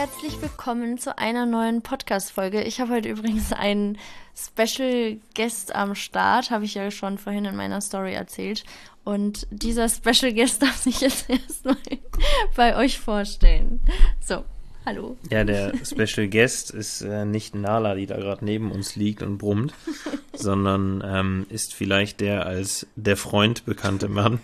herzlich willkommen zu einer neuen Podcast-Folge. Ich habe heute übrigens einen Special Guest am Start, habe ich ja schon vorhin in meiner Story erzählt. Und dieser Special Guest darf sich jetzt erstmal bei euch vorstellen. So, hallo. Ja, der Special Guest ist nicht Nala, die da gerade neben uns liegt und brummt, sondern ist vielleicht der als der Freund bekannte Mann,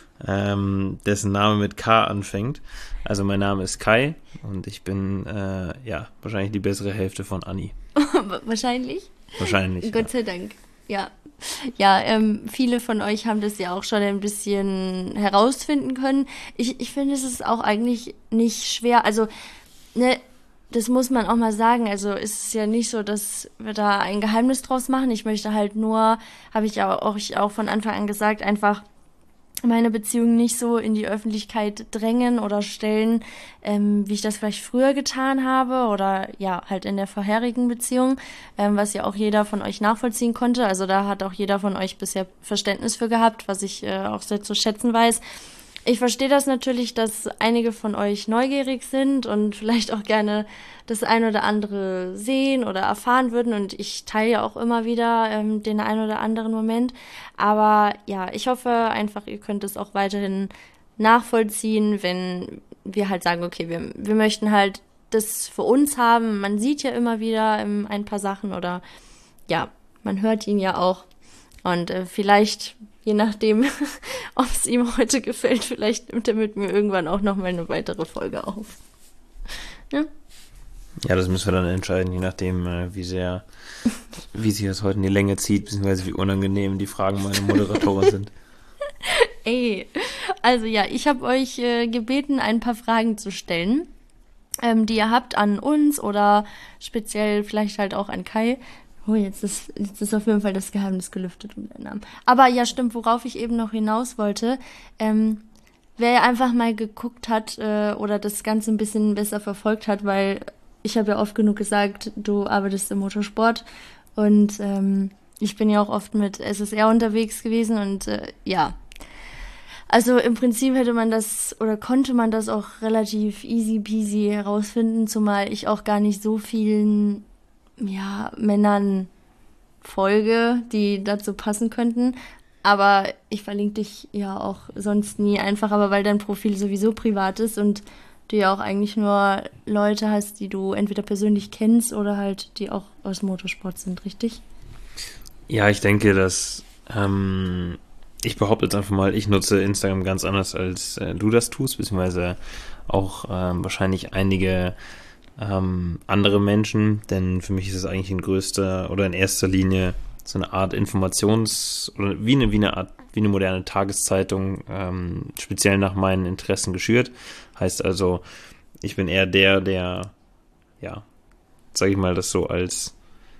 dessen Name mit K anfängt. Also mein Name ist Kai und ich bin wahrscheinlich die bessere Hälfte von Anni. Wahrscheinlich? Wahrscheinlich. Gott sei Dank, ja. Ja, viele von euch haben das ja auch schon ein bisschen herausfinden können. Ich finde, es ist auch eigentlich nicht schwer. Also, ne, das muss man auch mal sagen. Also, es ist ja nicht so, dass wir da ein Geheimnis draus machen. Ich möchte halt nur, habe ich auch von Anfang an gesagt, einfach meine Beziehung nicht so in die Öffentlichkeit drängen oder stellen, wie ich das vielleicht früher getan habe oder ja, halt in der vorherigen Beziehung, was ja auch jeder von euch nachvollziehen konnte. Also da hat auch jeder von euch bisher Verständnis für gehabt, was ich auch sehr zu schätzen weiß. Ich verstehe das natürlich, dass einige von euch neugierig sind und vielleicht auch gerne das ein oder andere sehen oder erfahren würden. Und ich teile ja auch immer wieder den ein oder anderen Moment. Aber ja, ich hoffe einfach, ihr könnt es auch weiterhin nachvollziehen, wenn wir halt sagen, okay, wir möchten halt das für uns haben. Man sieht ja immer wieder ein paar Sachen oder ja, man hört ihn ja auch. Und vielleicht, je nachdem, ob es ihm heute gefällt, vielleicht nimmt er mit mir irgendwann auch noch mal eine weitere Folge auf. Ja? Ja, das müssen wir dann entscheiden, je nachdem, wie sich das heute in die Länge zieht, beziehungsweise wie unangenehm die Fragen meiner Moderatorin sind. Ey, also ja, ich habe euch gebeten, ein paar Fragen zu stellen, die ihr habt an uns oder speziell vielleicht halt auch an Kai. Oh, jetzt ist auf jeden Fall das Geheimnis gelüftet um den Namen. Aber ja, stimmt, worauf ich eben noch hinaus wollte, wer einfach mal geguckt hat oder das Ganze ein bisschen besser verfolgt hat, weil ich habe ja oft genug gesagt, du arbeitest im Motorsport und ich bin ja auch oft mit SSR unterwegs gewesen und ja. Also im Prinzip hätte man das oder konnte man das auch relativ easy peasy herausfinden, zumal ich auch gar nicht so vielen Männern folge, die dazu passen könnten. Aber ich verlinke dich ja auch sonst nie einfach, aber weil dein Profil sowieso privat ist und du ja auch eigentlich nur Leute hast, die du entweder persönlich kennst oder halt die auch aus Motorsport sind, richtig? Ja, ich denke, dass ich behaupte jetzt einfach mal, ich nutze Instagram ganz anders, als du das tust, beziehungsweise auch wahrscheinlich einige andere Menschen, denn für mich ist es eigentlich in erster Linie so eine Art oder wie eine moderne Tageszeitung, speziell nach meinen Interessen geschürt. Heißt also, ich bin eher der, sage ich mal, das so als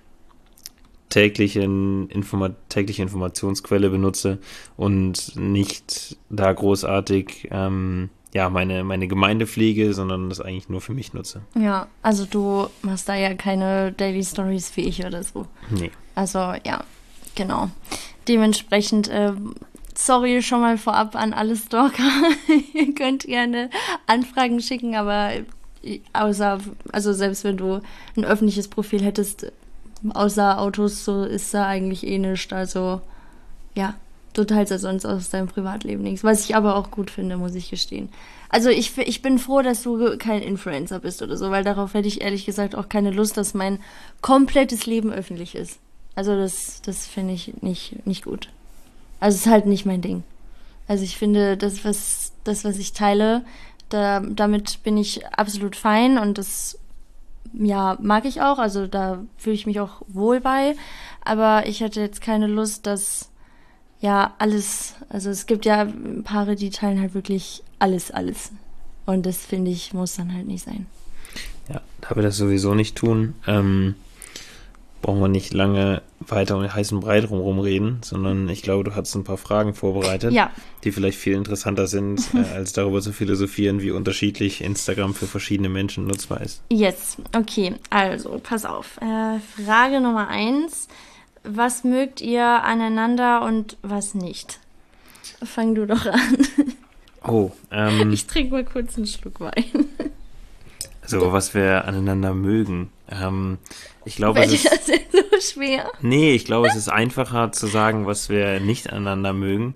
tägliche Informationsquelle benutze und nicht da großartig meine Gemeinde pflege, sondern das eigentlich nur für mich nutze. Ja, also du machst da ja keine Daily Stories wie ich oder so. Nee. Also ja, genau. Dementsprechend, sorry schon mal vorab an alle Stalker. Ihr könnt gerne Anfragen schicken, aber selbst wenn du ein öffentliches Profil hättest, außer Autos, so ist da eigentlich eh nichts. Also ja, du teilst ja sonst aus deinem Privatleben nichts. Was ich aber auch gut finde, muss ich gestehen. Also ich bin froh, dass du kein Influencer bist oder so, weil darauf hätte ich ehrlich gesagt auch keine Lust, dass mein komplettes Leben öffentlich ist. Also das finde ich nicht gut. Also es ist halt nicht mein Ding. Also ich finde, das, was ich teile, damit bin ich absolut fein und das mag ich auch. Also da fühle ich mich auch wohl bei. Aber ich hätte jetzt keine Lust, dass alles, also es gibt ja Paare, die teilen halt wirklich alles. Und das, finde ich, muss dann halt nicht sein. Ja, da wir das sowieso nicht tun, brauchen wir nicht lange weiter um den heißen Brei drumherum reden, sondern ich glaube, du hast ein paar Fragen vorbereitet, die vielleicht viel interessanter sind, als darüber zu philosophieren, wie unterschiedlich Instagram für verschiedene Menschen nutzbar ist. Yes, okay, also pass auf. Frage Nummer 1. Was mögt ihr aneinander und was nicht? Fang du doch an. Oh, Ich trinke mal kurz einen Schluck Wein. So, was wir aneinander mögen. Ich glaube, Fällt dir das denn so schwer? nee, ich glaube, es ist einfacher zu sagen, was wir nicht aneinander mögen.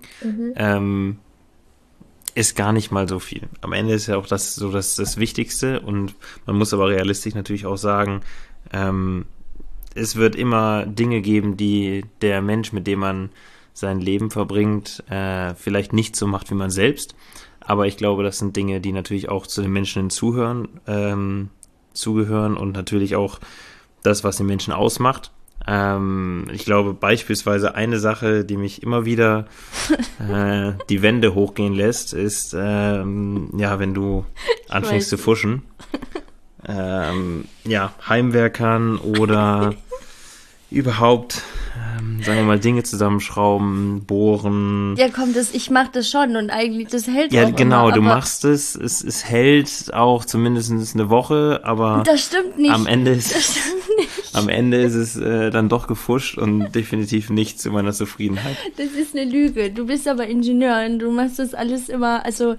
Ist gar nicht mal so viel. Am Ende ist ja auch das Wichtigste, und man muss aber realistisch natürlich auch sagen, es wird immer Dinge geben, die der Mensch, mit dem man sein Leben verbringt, vielleicht nicht so macht wie man selbst. Aber ich glaube, das sind Dinge, die natürlich auch zu den Menschen zugehören und natürlich auch das, was den Menschen ausmacht. Ich glaube beispielsweise eine Sache, die mich immer wieder die Wände hochgehen lässt, ist, wenn du anfängst zu fuschen. Heimwerkern oder überhaupt, sagen wir mal, Dinge zusammenschrauben, bohren. Ja, komm, ich mach das schon und eigentlich, das hält Ja, auch genau, immer, du aber machst es hält auch zumindest eine Woche, aber das stimmt nicht. am Ende Das ist stimmt nicht. am Ende ist es dann doch gefuscht und definitiv nicht zu meiner Zufriedenheit. Das ist eine Lüge. Du bist aber Ingenieur und du machst das alles immer, also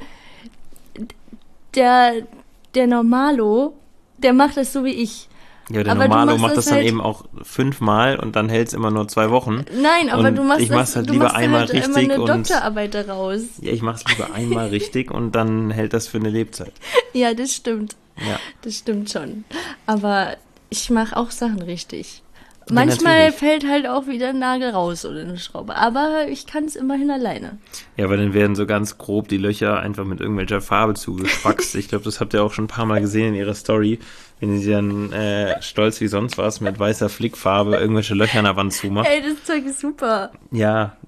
der Normalo, der macht das so wie ich. Ja, der Aber du Normalo machst macht das das dann halt- eben auch 5-mal und dann hält es immer nur 2 Wochen. Nein, aber Und du machst ich mach's halt du lieber machst einmal halt richtig immer eine und Doktorarbeit daraus. ja, ich mach's lieber einmal richtig und dann hält das für eine Lebzeit. Ja, das stimmt. Ja. Das stimmt schon. Aber ich mache auch Sachen richtig. Ja, Manchmal natürlich. fällt halt auch wieder ein Nagel raus oder eine Schraube. Aber ich kann es immerhin alleine. Ja, aber dann werden so ganz grob die Löcher einfach mit irgendwelcher Farbe zugespackst. Ich glaube, das habt ihr auch schon ein paar Mal gesehen in ihrer Story, wenn sie dann stolz wie sonst was mit weißer Flickfarbe irgendwelche Löcher an der Wand zumacht. Ey, das Zeug ist super. Ja,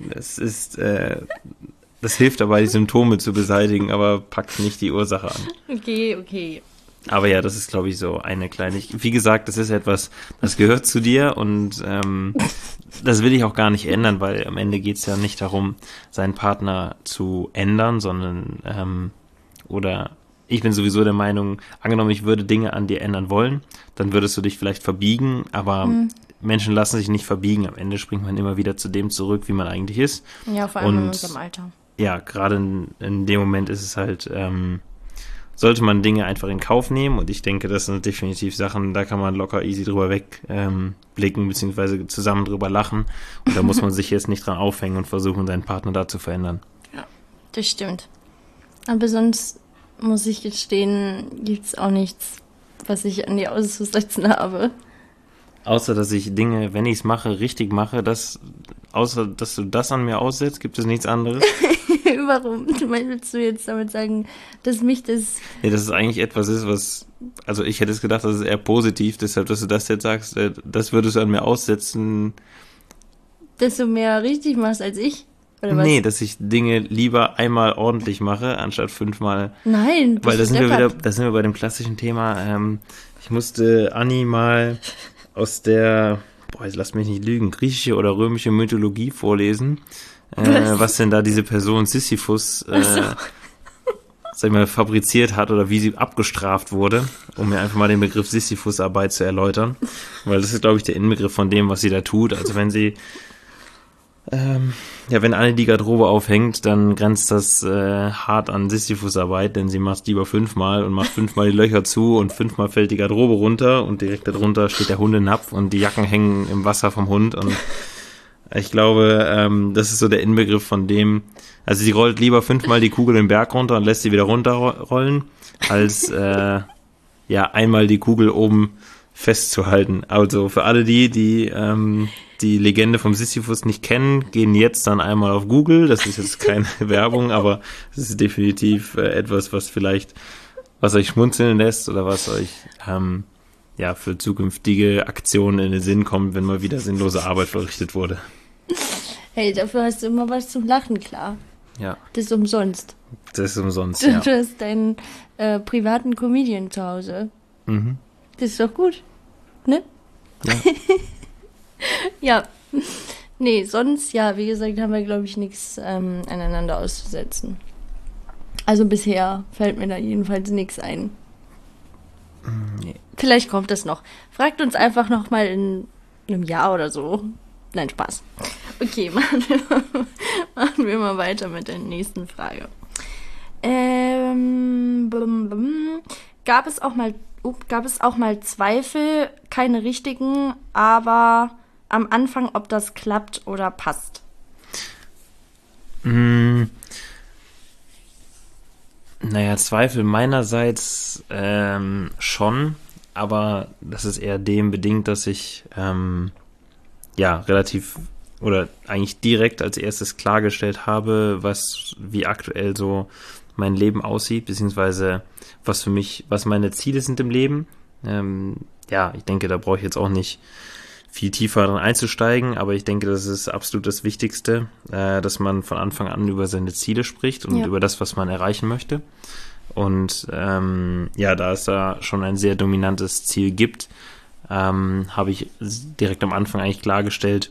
das hilft dabei, die Symptome zu beseitigen, aber packt nicht die Ursache an. Okay. Aber ja, das ist, glaube ich, so eine Kleinigkeit. Wie gesagt, das ist etwas, das gehört zu dir und das will ich auch gar nicht ändern, weil am Ende geht es ja nicht darum, seinen Partner zu ändern, sondern oder ich bin sowieso der Meinung, angenommen, ich würde Dinge an dir ändern wollen, dann würdest du dich vielleicht verbiegen, aber Menschen lassen sich nicht verbiegen. Am Ende springt man immer wieder zu dem zurück, wie man eigentlich ist. Ja, vor allem in Und unserem Alter. ja, gerade in dem Moment ist es halt, sollte man Dinge einfach in Kauf nehmen, und ich denke, das sind definitiv Sachen, da kann man locker easy drüber wegblicken, beziehungsweise zusammen drüber lachen, und da muss man sich jetzt nicht dran aufhängen und versuchen, seinen Partner da zu verändern. Ja, das stimmt. Aber sonst muss ich gestehen, gibt's auch nichts, was ich an dir auszusetzen habe. Außer, dass ich Dinge, wenn ich es mache, richtig mache, außer, dass du das an mir aussetzt, gibt es nichts anderes. Warum? Willst du jetzt damit sagen, dass mich das... Nee, dass es eigentlich etwas ist, also ich hätte es gedacht, das ist eher positiv, deshalb, dass du das jetzt sagst, das würdest du an mir aussetzen. Dass du mehr richtig machst als ich? Oder was? Nee, dass ich Dinge lieber einmal ordentlich mache, anstatt 5-mal. Nein, Weil da bist sind du wir wieder, deppert. da sind wir bei dem klassischen Thema. Ich musste Anni mal aus der, jetzt lasst mich nicht lügen, griechische oder römische Mythologie vorlesen, was denn da diese Person Sisyphus sag ich mal, fabriziert hat oder wie sie abgestraft wurde, um mir einfach mal den Begriff Sisyphusarbeit zu erläutern. Weil das ist, glaube ich, der Inbegriff von dem, was sie da tut. Also wenn sie wenn Anne die Garderobe aufhängt, dann grenzt das hart an Sisyphusarbeit, denn sie macht lieber 5-mal und macht 5-mal die Löcher zu und 5-mal fällt die Garderobe runter und direkt darunter steht der Hundenapf und die Jacken hängen im Wasser vom Hund, und ich glaube, das ist so der Inbegriff von dem, also sie rollt lieber 5-mal die Kugel den Berg runter und lässt sie wieder runterrollen, als einmal die Kugel oben festzuhalten. Also für alle die die Legende vom Sisyphus nicht kennen, gehen jetzt dann einmal auf Google. Das ist jetzt keine Werbung, aber es ist definitiv etwas, was euch schmunzeln lässt oder was euch für zukünftige Aktionen in den Sinn kommt, wenn mal wieder sinnlose Arbeit verrichtet wurde. Hey, dafür hast du immer was zum Lachen, klar. Ja, Das ist umsonst. das ist umsonst, Du ja. hast deinen privaten Comedian zu Hause. Mhm. Das ist doch gut. Ne? Ja. Ja. Nee, sonst, ja, wie gesagt, haben wir, glaube ich, nichts aneinander auszusetzen. Also bisher fällt mir da jedenfalls nichts ein. Nee. Vielleicht kommt das noch. Fragt uns einfach noch mal in einem Jahr oder so. Nein, Spaß. Okay, machen wir mal weiter mit der nächsten Frage. gab es auch mal Zweifel, keine richtigen, aber am Anfang, ob das klappt oder passt? Naja, Zweifel meinerseits schon, aber das ist eher dem bedingt, dass ich relativ oder eigentlich direkt als erstes klargestellt habe, wie aktuell so mein Leben aussieht, beziehungsweise was meine Ziele sind im Leben. Ich denke, da brauche ich jetzt auch nicht viel tiefer dran einzusteigen, aber ich denke, das ist absolut das Wichtigste, dass man von Anfang an über seine Ziele spricht und über das, was man erreichen möchte. Und da es da schon ein sehr dominantes Ziel gibt, habe ich direkt am Anfang eigentlich klargestellt,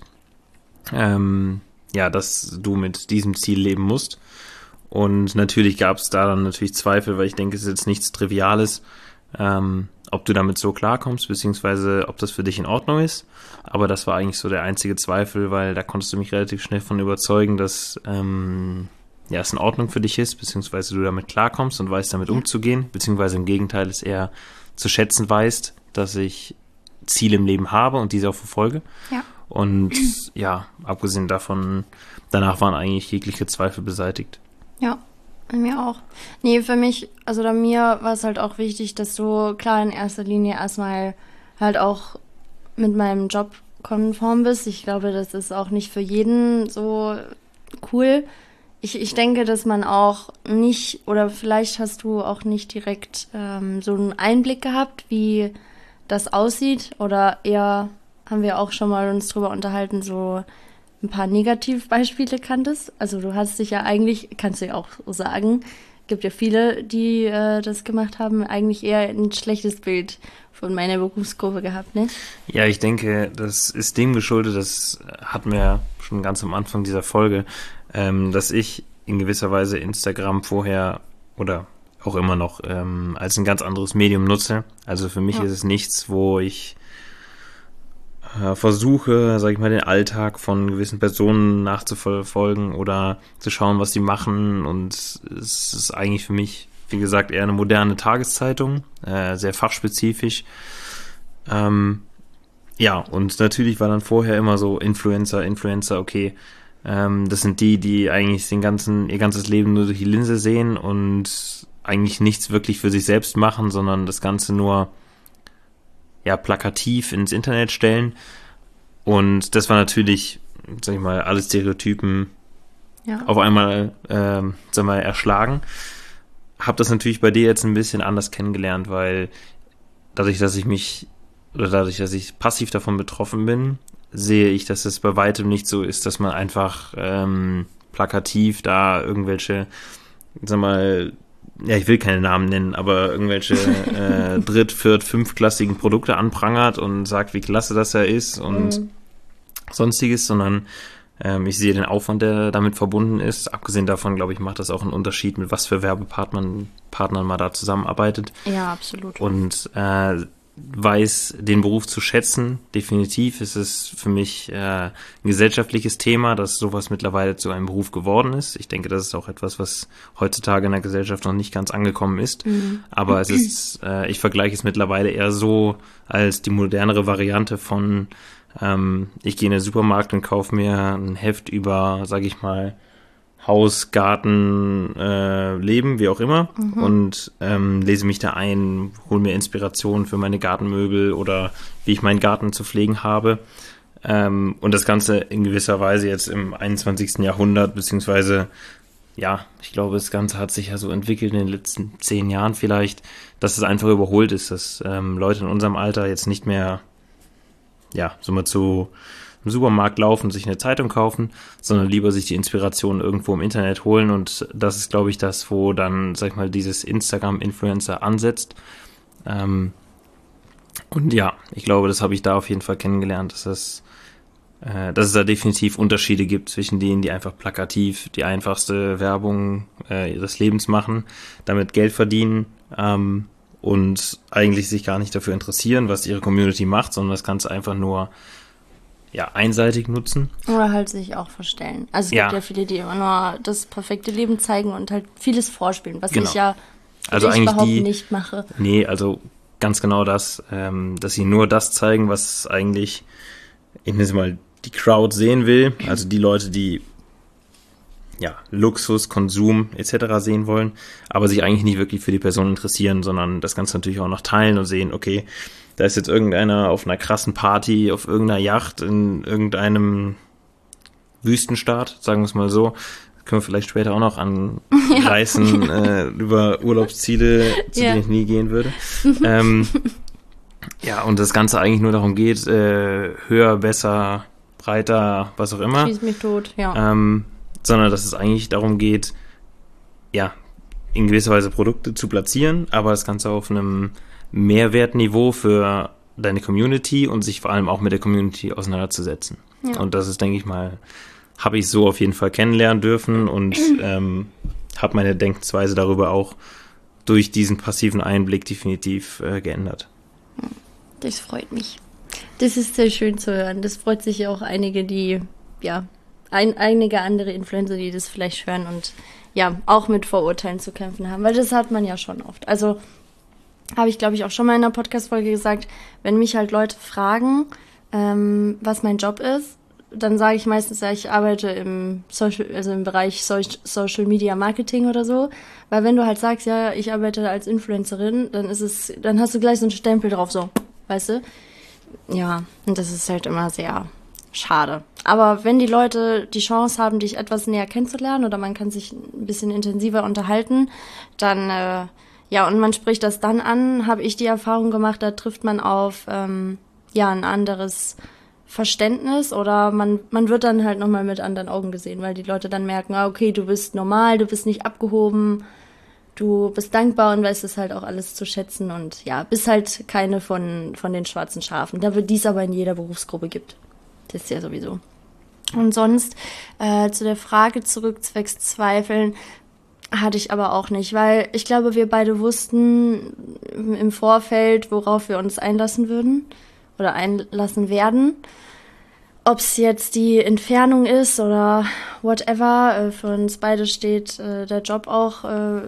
dass du mit diesem Ziel leben musst. Und natürlich gab es da dann natürlich Zweifel, weil ich denke, es ist jetzt nichts Triviales, ob du damit so klarkommst, beziehungsweise ob das für dich in Ordnung ist. Aber das war eigentlich so der einzige Zweifel, weil da konntest du mich relativ schnell von überzeugen, dass es in Ordnung für dich ist, beziehungsweise du damit klarkommst und weißt, damit umzugehen, beziehungsweise im Gegenteil es eher zu schätzen weißt, dass ich Ziele im Leben habe und diese auch verfolge. Ja. Und abgesehen davon, danach waren eigentlich jegliche Zweifel beseitigt. Ja, bei mir auch. Nee, für mich, also bei mir war es halt auch wichtig, dass du klar in erster Linie erstmal halt auch mit meinem Job konform bist. Ich glaube, das ist auch nicht für jeden so cool. Ich denke, dass man auch nicht, oder vielleicht hast du auch nicht direkt so einen Einblick gehabt, wie das aussieht. Oder eher haben wir auch schon mal uns drüber unterhalten, so ein paar Negativbeispiele kanntest. Also du hast dich ja eigentlich, kannst du ja auch so sagen, gibt ja viele, die das gemacht haben, eigentlich eher ein schlechtes Bild von meiner Berufsgruppe gehabt, ne? Ja, ich denke, das ist dem geschuldet, das hatten wir ja schon ganz am Anfang dieser Folge, dass ich in gewisser Weise Instagram vorher oder auch immer noch als ein ganz anderes Medium nutze. Also für mich ist es nichts, wo ich versuche, sag ich mal, den Alltag von gewissen Personen nachzuverfolgen oder zu schauen, was sie machen. Und es ist eigentlich für mich, wie gesagt, eher eine moderne Tageszeitung, sehr fachspezifisch. Und natürlich war dann vorher immer so Influencer, okay, das sind die eigentlich ihr ganzes Leben nur durch die Linse sehen und eigentlich nichts wirklich für sich selbst machen, sondern das Ganze nur plakativ ins Internet stellen. Und das war natürlich, sag ich mal, alle Stereotypen auf einmal, erschlagen. Hab das natürlich bei dir jetzt ein bisschen anders kennengelernt, weil dadurch, dass ich passiv davon betroffen bin, sehe ich, dass es bei weitem nicht so ist, dass man einfach plakativ da irgendwelche, ich will keine Namen nennen, aber irgendwelche dritt-, viert-, fünfklassigen Produkte anprangert und sagt, wie klasse das ja ist und sonstiges, sondern ich sehe den Aufwand, der damit verbunden ist. Abgesehen davon, glaube ich, macht das auch einen Unterschied, mit was für Werbepartnern man da zusammenarbeitet. Ja, absolut. Und weiß den Beruf zu schätzen. Definitiv ist es für mich ein gesellschaftliches Thema, dass sowas mittlerweile zu einem Beruf geworden ist. Ich denke, das ist auch etwas, was heutzutage in der Gesellschaft noch nicht ganz angekommen ist. Aber es ist, ich vergleiche es mittlerweile eher so als die modernere Variante von ich gehe in den Supermarkt und kaufe mir ein Heft über, sage ich mal, Haus, Garten, Leben, wie auch immer, und lese mich da ein, hole mir Inspiration für meine Gartenmöbel oder wie ich meinen Garten zu pflegen habe. Und das Ganze in gewisser Weise jetzt im 21. Jahrhundert, beziehungsweise, ich glaube, das Ganze hat sich ja so entwickelt in den letzten 10 Jahren vielleicht, dass es einfach überholt ist, dass Leute in unserem Alter jetzt nicht mehr, so mal zu im Supermarkt laufen, sich eine Zeitung kaufen, sondern lieber sich die Inspiration irgendwo im Internet holen, und das ist, glaube ich, das, wo dann, sag ich mal, dieses Instagram-Influencer ansetzt. Und ich glaube, das habe ich da auf jeden Fall kennengelernt, dass es da definitiv Unterschiede gibt zwischen denen, die einfach plakativ die einfachste Werbung ihres Lebens machen, damit Geld verdienen, und eigentlich sich gar nicht dafür interessieren, was ihre Community macht, sondern das Ganze einfach nur einseitig nutzen. Oder halt sich auch verstellen. Also es gibt ja viele, die immer nur das perfekte Leben zeigen und halt vieles vorspielen, was ich ja Also ich eigentlich überhaupt nicht mache. Nee, also ganz genau das, dass sie nur das zeigen, was eigentlich, ich nenne es mal, die Crowd sehen will. Also die Leute, die ja, Luxus, Konsum etc. sehen wollen, aber sich eigentlich nicht wirklich für die Person interessieren, sondern das Ganze natürlich auch noch teilen und sehen, okay, da ist jetzt irgendeiner auf einer krassen Party, auf irgendeiner Yacht in irgendeinem Wüstenstaat, sagen wir es mal so. Können wir vielleicht später auch noch anreißen über Urlaubsziele, zu denen ich nie gehen würde. Ja, und das Ganze eigentlich nur darum geht, höher, besser, breiter, was auch immer. Schieß mich tot, ja. Sondern dass es eigentlich darum geht, ja, in gewisser Weise Produkte zu platzieren, aber das Ganze auf einem Mehrwertniveau für deine Community und sich vor allem auch mit der Community auseinanderzusetzen. Ja. Und das ist, denke ich mal, habe ich so auf jeden Fall kennenlernen dürfen und habe meine Denkensweise darüber auch durch diesen passiven Einblick definitiv geändert. Das freut mich. Das ist sehr schön zu hören. Das freut sich ja auch einige, die, ja, einige andere Influencer, die das vielleicht hören und ja, auch mit Vorurteilen zu kämpfen haben, weil das hat man ja schon oft. Also habe ich, glaube ich, auch schon mal in einer Podcast-Folge gesagt, wenn mich halt Leute fragen, was mein Job ist, dann sage ich meistens, ja, ich arbeite im Bereich Social Media Marketing oder so, weil wenn du halt sagst, ja, ich arbeite als Influencerin, dann hast du gleich so einen Stempel drauf, so, weißt du? Ja, und das ist halt immer sehr schade. Aber wenn die Leute die Chance haben, dich etwas näher kennenzulernen oder man kann sich ein bisschen intensiver unterhalten, dann, ja, und man spricht das dann an, habe ich die Erfahrung gemacht, da trifft man auf, ja, ein anderes Verständnis oder man wird dann halt nochmal mit anderen Augen gesehen, weil die Leute dann merken, okay, du bist normal, du bist nicht abgehoben, du bist dankbar und weißt es halt auch alles zu schätzen und ja, bist halt keine von den schwarzen Schafen, die es aber in jeder Berufsgruppe gibt. Das ist ja sowieso. Und sonst zu der Frage zurück, zwecks Zweifeln, hatte ich aber auch nicht, weil ich glaube, wir beide wussten im Vorfeld, worauf wir uns einlassen würden oder einlassen werden. Ob es jetzt die Entfernung ist oder whatever, für uns beide steht der Job auch,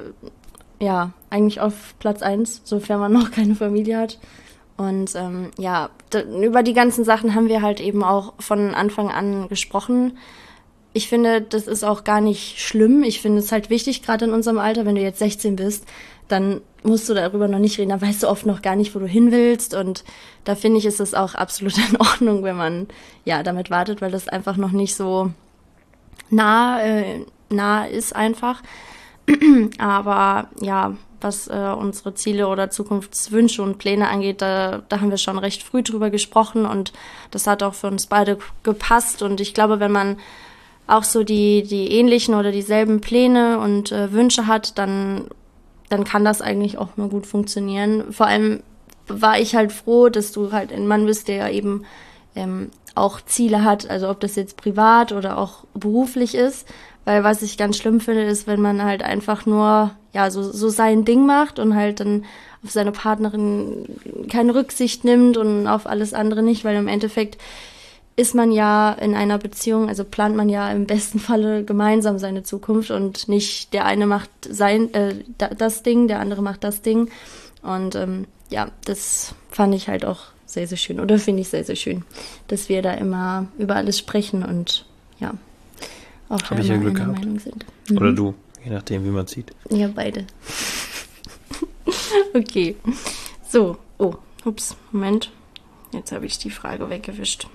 ja, eigentlich auf Platz 1, sofern man noch keine Familie hat. Und ja, über die ganzen Sachen haben wir halt eben auch von Anfang an gesprochen. Ich finde, das ist auch gar nicht schlimm. Ich finde es halt wichtig, gerade in unserem Alter, wenn du jetzt 16 bist, dann musst du darüber noch nicht reden. Da weißt du oft noch gar nicht, wo du hin willst. Und da finde ich, ist es auch absolut in Ordnung, wenn man ja damit wartet, weil das einfach noch nicht so nah ist einfach. Aber ja, was unsere Ziele oder Zukunftswünsche und Pläne angeht, da haben wir schon recht früh drüber gesprochen und das hat auch für uns beide gepasst. Und ich glaube, wenn man auch so die ähnlichen oder dieselben Pläne und Wünsche hat, dann kann das eigentlich auch nur gut funktionieren. Vor allem war ich halt froh, dass du halt ein Mann bist, der ja eben auch Ziele hat, also ob das jetzt privat oder auch beruflich ist. Weil was ich ganz schlimm finde, ist, wenn man halt einfach nur ja so sein Ding macht und halt dann auf seine Partnerin keine Rücksicht nimmt und auf alles andere nicht, weil im Endeffekt ist man ja in einer Beziehung, also plant man ja im besten Falle gemeinsam seine Zukunft und nicht der eine macht das Ding, der andere macht das Ding. Und ja, das fand ich halt auch sehr, sehr schön oder finde ich sehr, sehr schön, dass wir da immer über alles sprechen und ja, auch da immer Glück einer Meinung sind. Oder du, je nachdem, wie man sieht. Ja, beide. Okay. So, ups, Moment. Jetzt habe ich die Frage weggewischt.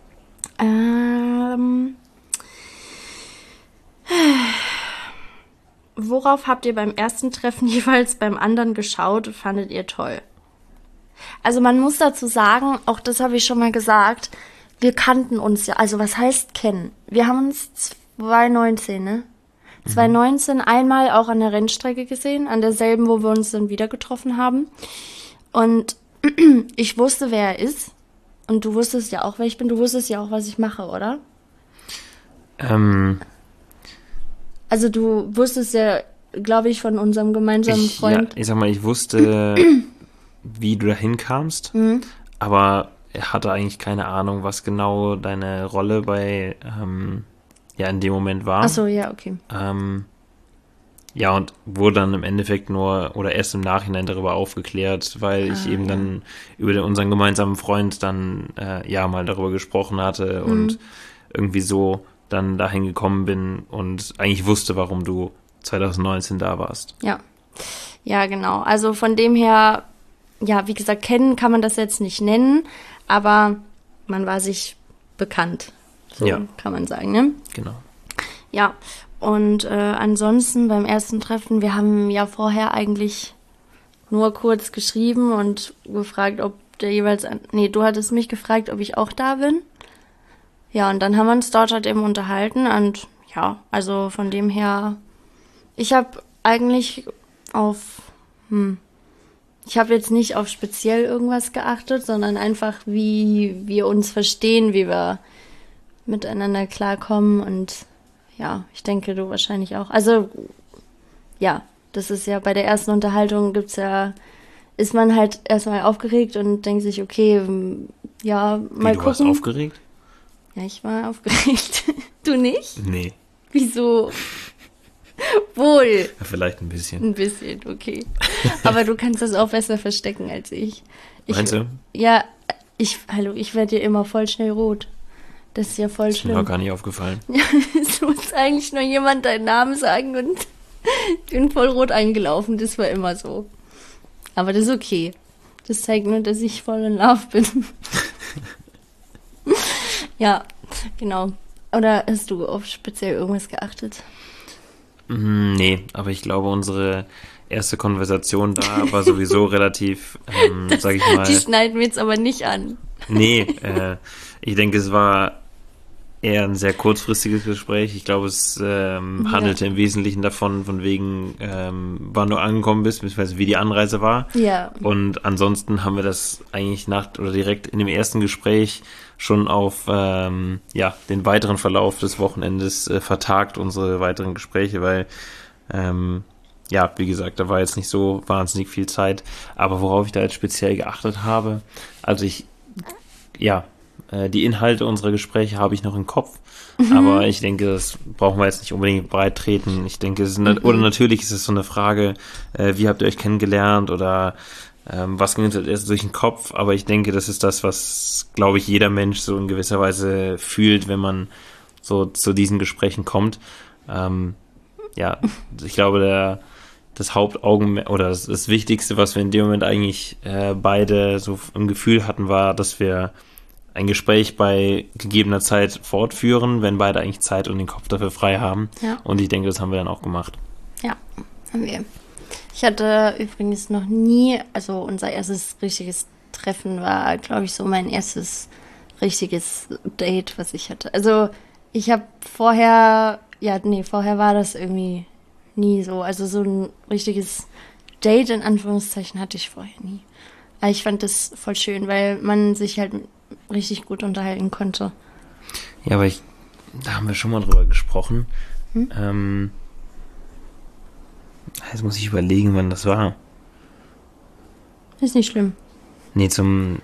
Worauf habt ihr beim ersten Treffen jeweils beim anderen geschaut und fandet ihr toll? Also man muss dazu sagen, auch das habe ich schon mal gesagt, wir kannten uns ja, also was heißt kennen? Wir haben uns 2019, ne? 2019 einmal auch an der Rennstrecke gesehen, an derselben, wo wir uns dann wieder getroffen haben. Und ich wusste, wer er ist. Und du wusstest ja auch, wer ich bin. Du wusstest ja auch, was ich mache, oder? Also du wusstest ja, glaube ich, von unserem gemeinsamen Freund. Ja, ich sag mal, ich wusste, wie du dahin kamst, aber er hatte eigentlich keine Ahnung, was genau deine Rolle bei, ja, in dem Moment war. Ach so, ja, okay. Ja, und wurde dann im Endeffekt nur oder erst im Nachhinein darüber aufgeklärt, weil ich eben dann über unseren gemeinsamen Freund dann mal darüber gesprochen hatte und irgendwie so dann dahin gekommen bin und eigentlich wusste, warum du 2019 da warst. Ja. Ja, genau. Also von dem her, ja, wie gesagt, kennen kann man das jetzt nicht nennen, aber man war sich bekannt. So kann man sagen, ne? Genau. Ja, und ansonsten beim ersten Treffen, wir haben ja vorher eigentlich nur kurz geschrieben und gefragt, ob der jeweils, du hattest mich gefragt, ob ich auch da bin. Ja, und dann haben wir uns dort halt eben unterhalten und ja, also von dem her, ich habe eigentlich ich habe jetzt nicht auf speziell irgendwas geachtet, sondern einfach, wie wir uns verstehen, wie wir miteinander klarkommen und ja, ich denke, du wahrscheinlich auch. Also, ja, das ist ja bei der ersten Unterhaltung ist man halt erstmal aufgeregt und denkt sich, okay, ja, mal gucken. Du warst aufgeregt? Ja, ich war aufgeregt. Du nicht? Nee. Wieso? Wohl. Ja, vielleicht ein bisschen. Ein bisschen, okay. Aber du kannst das auch besser verstecken als ich. Meinst du? Ja, ich werde dir immer voll schnell rot. Das ist ja voll schlimm. Ist mir auch gar nicht aufgefallen. Ja, es muss eigentlich nur jemand deinen Namen sagen und ich bin voll rot eingelaufen. Das war immer so. Aber das ist okay. Das zeigt nur, dass ich voll in Love bin. Ja, genau. Oder hast du auf speziell irgendwas geachtet? Nee, aber ich glaube, unsere erste Konversation da war sowieso relativ, sag ich mal... Die schneiden wir jetzt aber nicht an. Nee, ich denke, es war eher ein sehr kurzfristiges Gespräch. Ich glaube, es handelte im Wesentlichen davon, von wegen, wann du angekommen bist, beziehungsweise wie die Anreise war. Ja. Und ansonsten haben wir das eigentlich direkt in dem ersten Gespräch schon auf den weiteren Verlauf des Wochenendes vertagt, unsere weiteren Gespräche, weil wie gesagt, da war jetzt nicht so wahnsinnig viel Zeit. Aber worauf ich da jetzt speziell geachtet habe, also die Inhalte unserer Gespräche habe ich noch im Kopf, aber ich denke, das brauchen wir jetzt nicht unbedingt breit treten. Ich denke, oder natürlich ist es so eine Frage, wie habt ihr euch kennengelernt oder was ging uns erst durch den Kopf, aber ich denke, das ist das, was, glaube ich, jeder Mensch so in gewisser Weise fühlt, wenn man so zu diesen Gesprächen kommt. Ich glaube, das Hauptaugenmerk oder das Wichtigste, was wir in dem Moment eigentlich beide so im Gefühl hatten, war, dass wir ein Gespräch bei gegebener Zeit fortführen, wenn beide eigentlich Zeit und den Kopf dafür frei haben. Ja. Und ich denke, das haben wir dann auch gemacht. Ja, haben wir. Ich hatte übrigens noch nie, also unser erstes richtiges Treffen war, glaube ich, so mein erstes richtiges Date, was ich hatte. Also ich habe vorher war das irgendwie nie so. Also so ein richtiges Date in Anführungszeichen hatte ich vorher nie. Aber ich fand das voll schön, weil man sich halt richtig gut unterhalten konnte. Ja, aber da haben wir schon mal drüber gesprochen. Jetzt muss ich überlegen, wann das war. Ist nicht schlimm. Nee, wir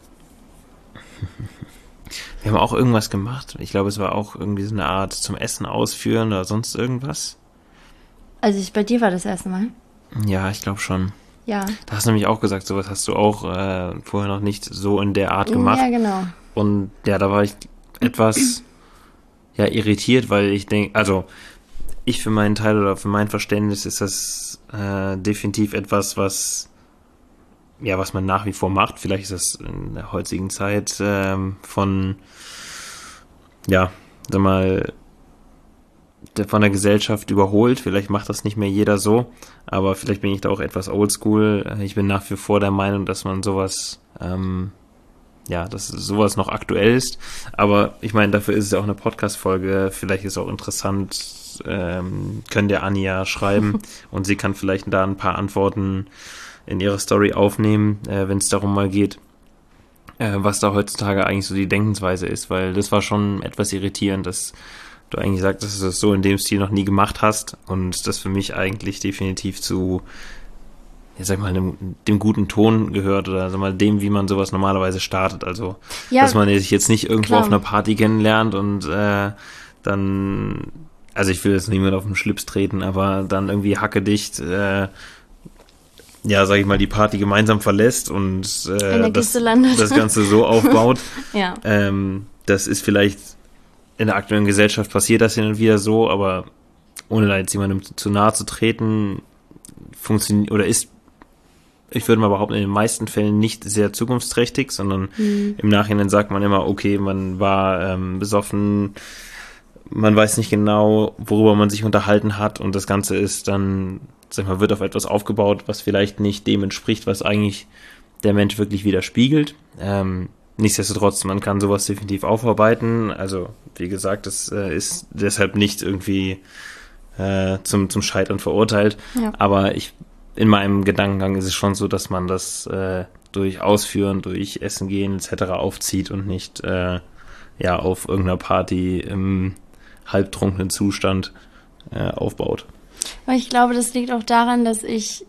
haben auch irgendwas gemacht. Ich glaube, es war auch irgendwie so eine Art zum Essen ausführen oder sonst irgendwas. Also bei dir war das erste Mal? Ja, ich glaube schon. Ja. Da hast du nämlich auch gesagt, sowas hast du auch vorher noch nicht so in der Art gemacht. Ja, genau. Und ja, da war ich etwas irritiert, weil ich denke, also ich für meinen Teil oder für mein Verständnis ist das definitiv etwas, was man nach wie vor macht. Vielleicht ist das in der heutigen Zeit von der Gesellschaft überholt. Vielleicht macht das nicht mehr jeder so, aber vielleicht bin ich da auch etwas oldschool. Ich bin nach wie vor der Meinung, dass man sowas, dass sowas noch aktuell ist. Aber ich meine, dafür ist es ja auch eine Podcast-Folge. Vielleicht ist es auch interessant, könnt ihr Anja schreiben und sie kann vielleicht da ein paar Antworten in ihre Story aufnehmen, wenn es darum mal geht, was da heutzutage eigentlich so die Denkensweise ist, weil das war schon etwas irritierend, dass du eigentlich sagst, dass du das so in dem Stil noch nie gemacht hast und das für mich eigentlich definitiv zu, dem guten Ton gehört oder dem, wie man sowas normalerweise startet. Also, dass man sich jetzt nicht irgendwo auf einer Party kennenlernt und dann also ich will jetzt niemand auf den Schlips treten, aber dann irgendwie hackedicht, ja, sag ich mal, die Party gemeinsam verlässt und das Ganze so aufbaut. Ja. Das ist vielleicht in der aktuellen Gesellschaft passiert das hin und wieder so, aber ohne da jetzt jemandem zu nahe zu treten, funktioniert oder ist, ich würde mal behaupten, in den meisten Fällen nicht sehr zukunftsträchtig, sondern im Nachhinein sagt man immer, okay, man war besoffen, man weiß nicht genau, worüber man sich unterhalten hat und das Ganze ist dann, sag ich mal, wird auf etwas aufgebaut, was vielleicht nicht dem entspricht, was eigentlich der Mensch wirklich widerspiegelt. Nichtsdestotrotz, man kann sowas definitiv aufarbeiten. Also, wie gesagt, das ist deshalb nicht irgendwie zum Scheitern verurteilt. Ja. Aber in meinem Gedankengang ist es schon so, dass man das durch Ausführen, durch Essen gehen etc. aufzieht und nicht auf irgendeiner Party im halbtrunkenen Zustand aufbaut. Aber ich glaube, das liegt auch daran, dass ich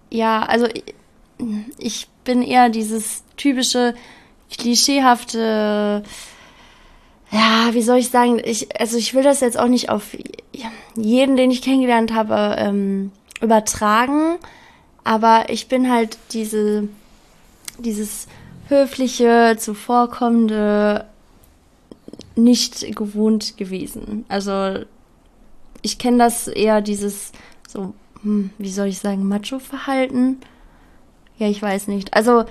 bin eher dieses typische, klischeehafte, ja, wie soll ich sagen, ich will das jetzt auch nicht auf jeden, den ich kennengelernt habe, übertragen, aber ich bin halt dieses höfliche, zuvorkommende nicht gewohnt gewesen. Also ich kenne das eher dieses so, wie soll ich sagen, Macho-Verhalten. Ja, ich weiß nicht. Also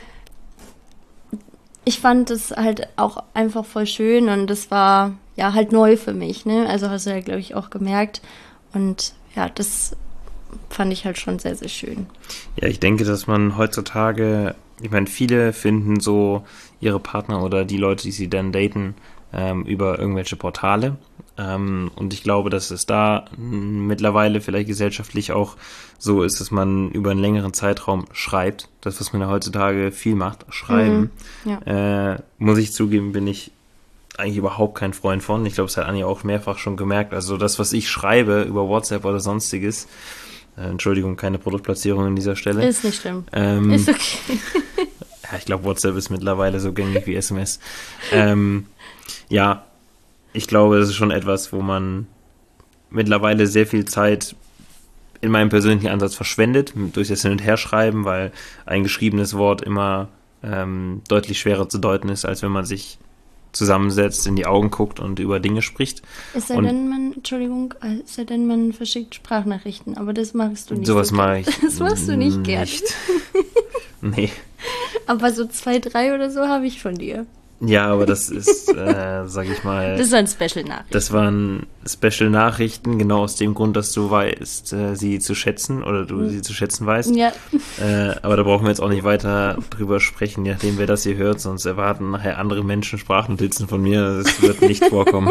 ich fand es halt auch einfach voll schön und das war ja halt neu für mich, ne? Also hast du ja, glaube ich, auch gemerkt. Und ja, das fand ich halt schon sehr, sehr schön. Ja, ich denke, dass man heutzutage, ich meine, viele finden so ihre Partner oder die Leute, die sie dann daten, über irgendwelche Portale. Und ich glaube, dass es da mittlerweile vielleicht gesellschaftlich auch so ist, dass man über einen längeren Zeitraum schreibt. Das, was man ja heutzutage viel macht, schreiben. Ja. Muss ich zugeben, bin ich eigentlich überhaupt kein Freund von. Ich glaube, das hat Anja auch mehrfach schon gemerkt. Also das, was ich schreibe über WhatsApp oder sonstiges, Entschuldigung, keine Produktplatzierung an dieser Stelle. Ist nicht schlimm. Ist okay. Ja, ich glaube, WhatsApp ist mittlerweile so gängig wie SMS. Ja, ich glaube, das ist schon etwas, wo man mittlerweile sehr viel Zeit in meinem persönlichen Ansatz verschwendet, durch das Hin- und Herschreiben, weil ein geschriebenes Wort immer deutlich schwerer zu deuten ist, als wenn man sich zusammensetzt, in die Augen guckt und über Dinge spricht. Es sei denn, man verschickt Sprachnachrichten, aber das machst du nicht. Sowas mache ich. Das machst du nicht gern. Nee. Aber so 2, 3 oder so habe ich von dir. Ja, aber das ist, sag ich mal... Das waren Special-Nachrichten. Das waren Special-Nachrichten, genau aus dem Grund, dass du weißt, sie zu schätzen oder du sie zu schätzen weißt. Ja. Aber da brauchen wir jetzt auch nicht weiter drüber sprechen, je nachdem, wer das hier hört, sonst erwarten nachher andere Menschen Sprachnotizen von mir. Das wird nicht vorkommen.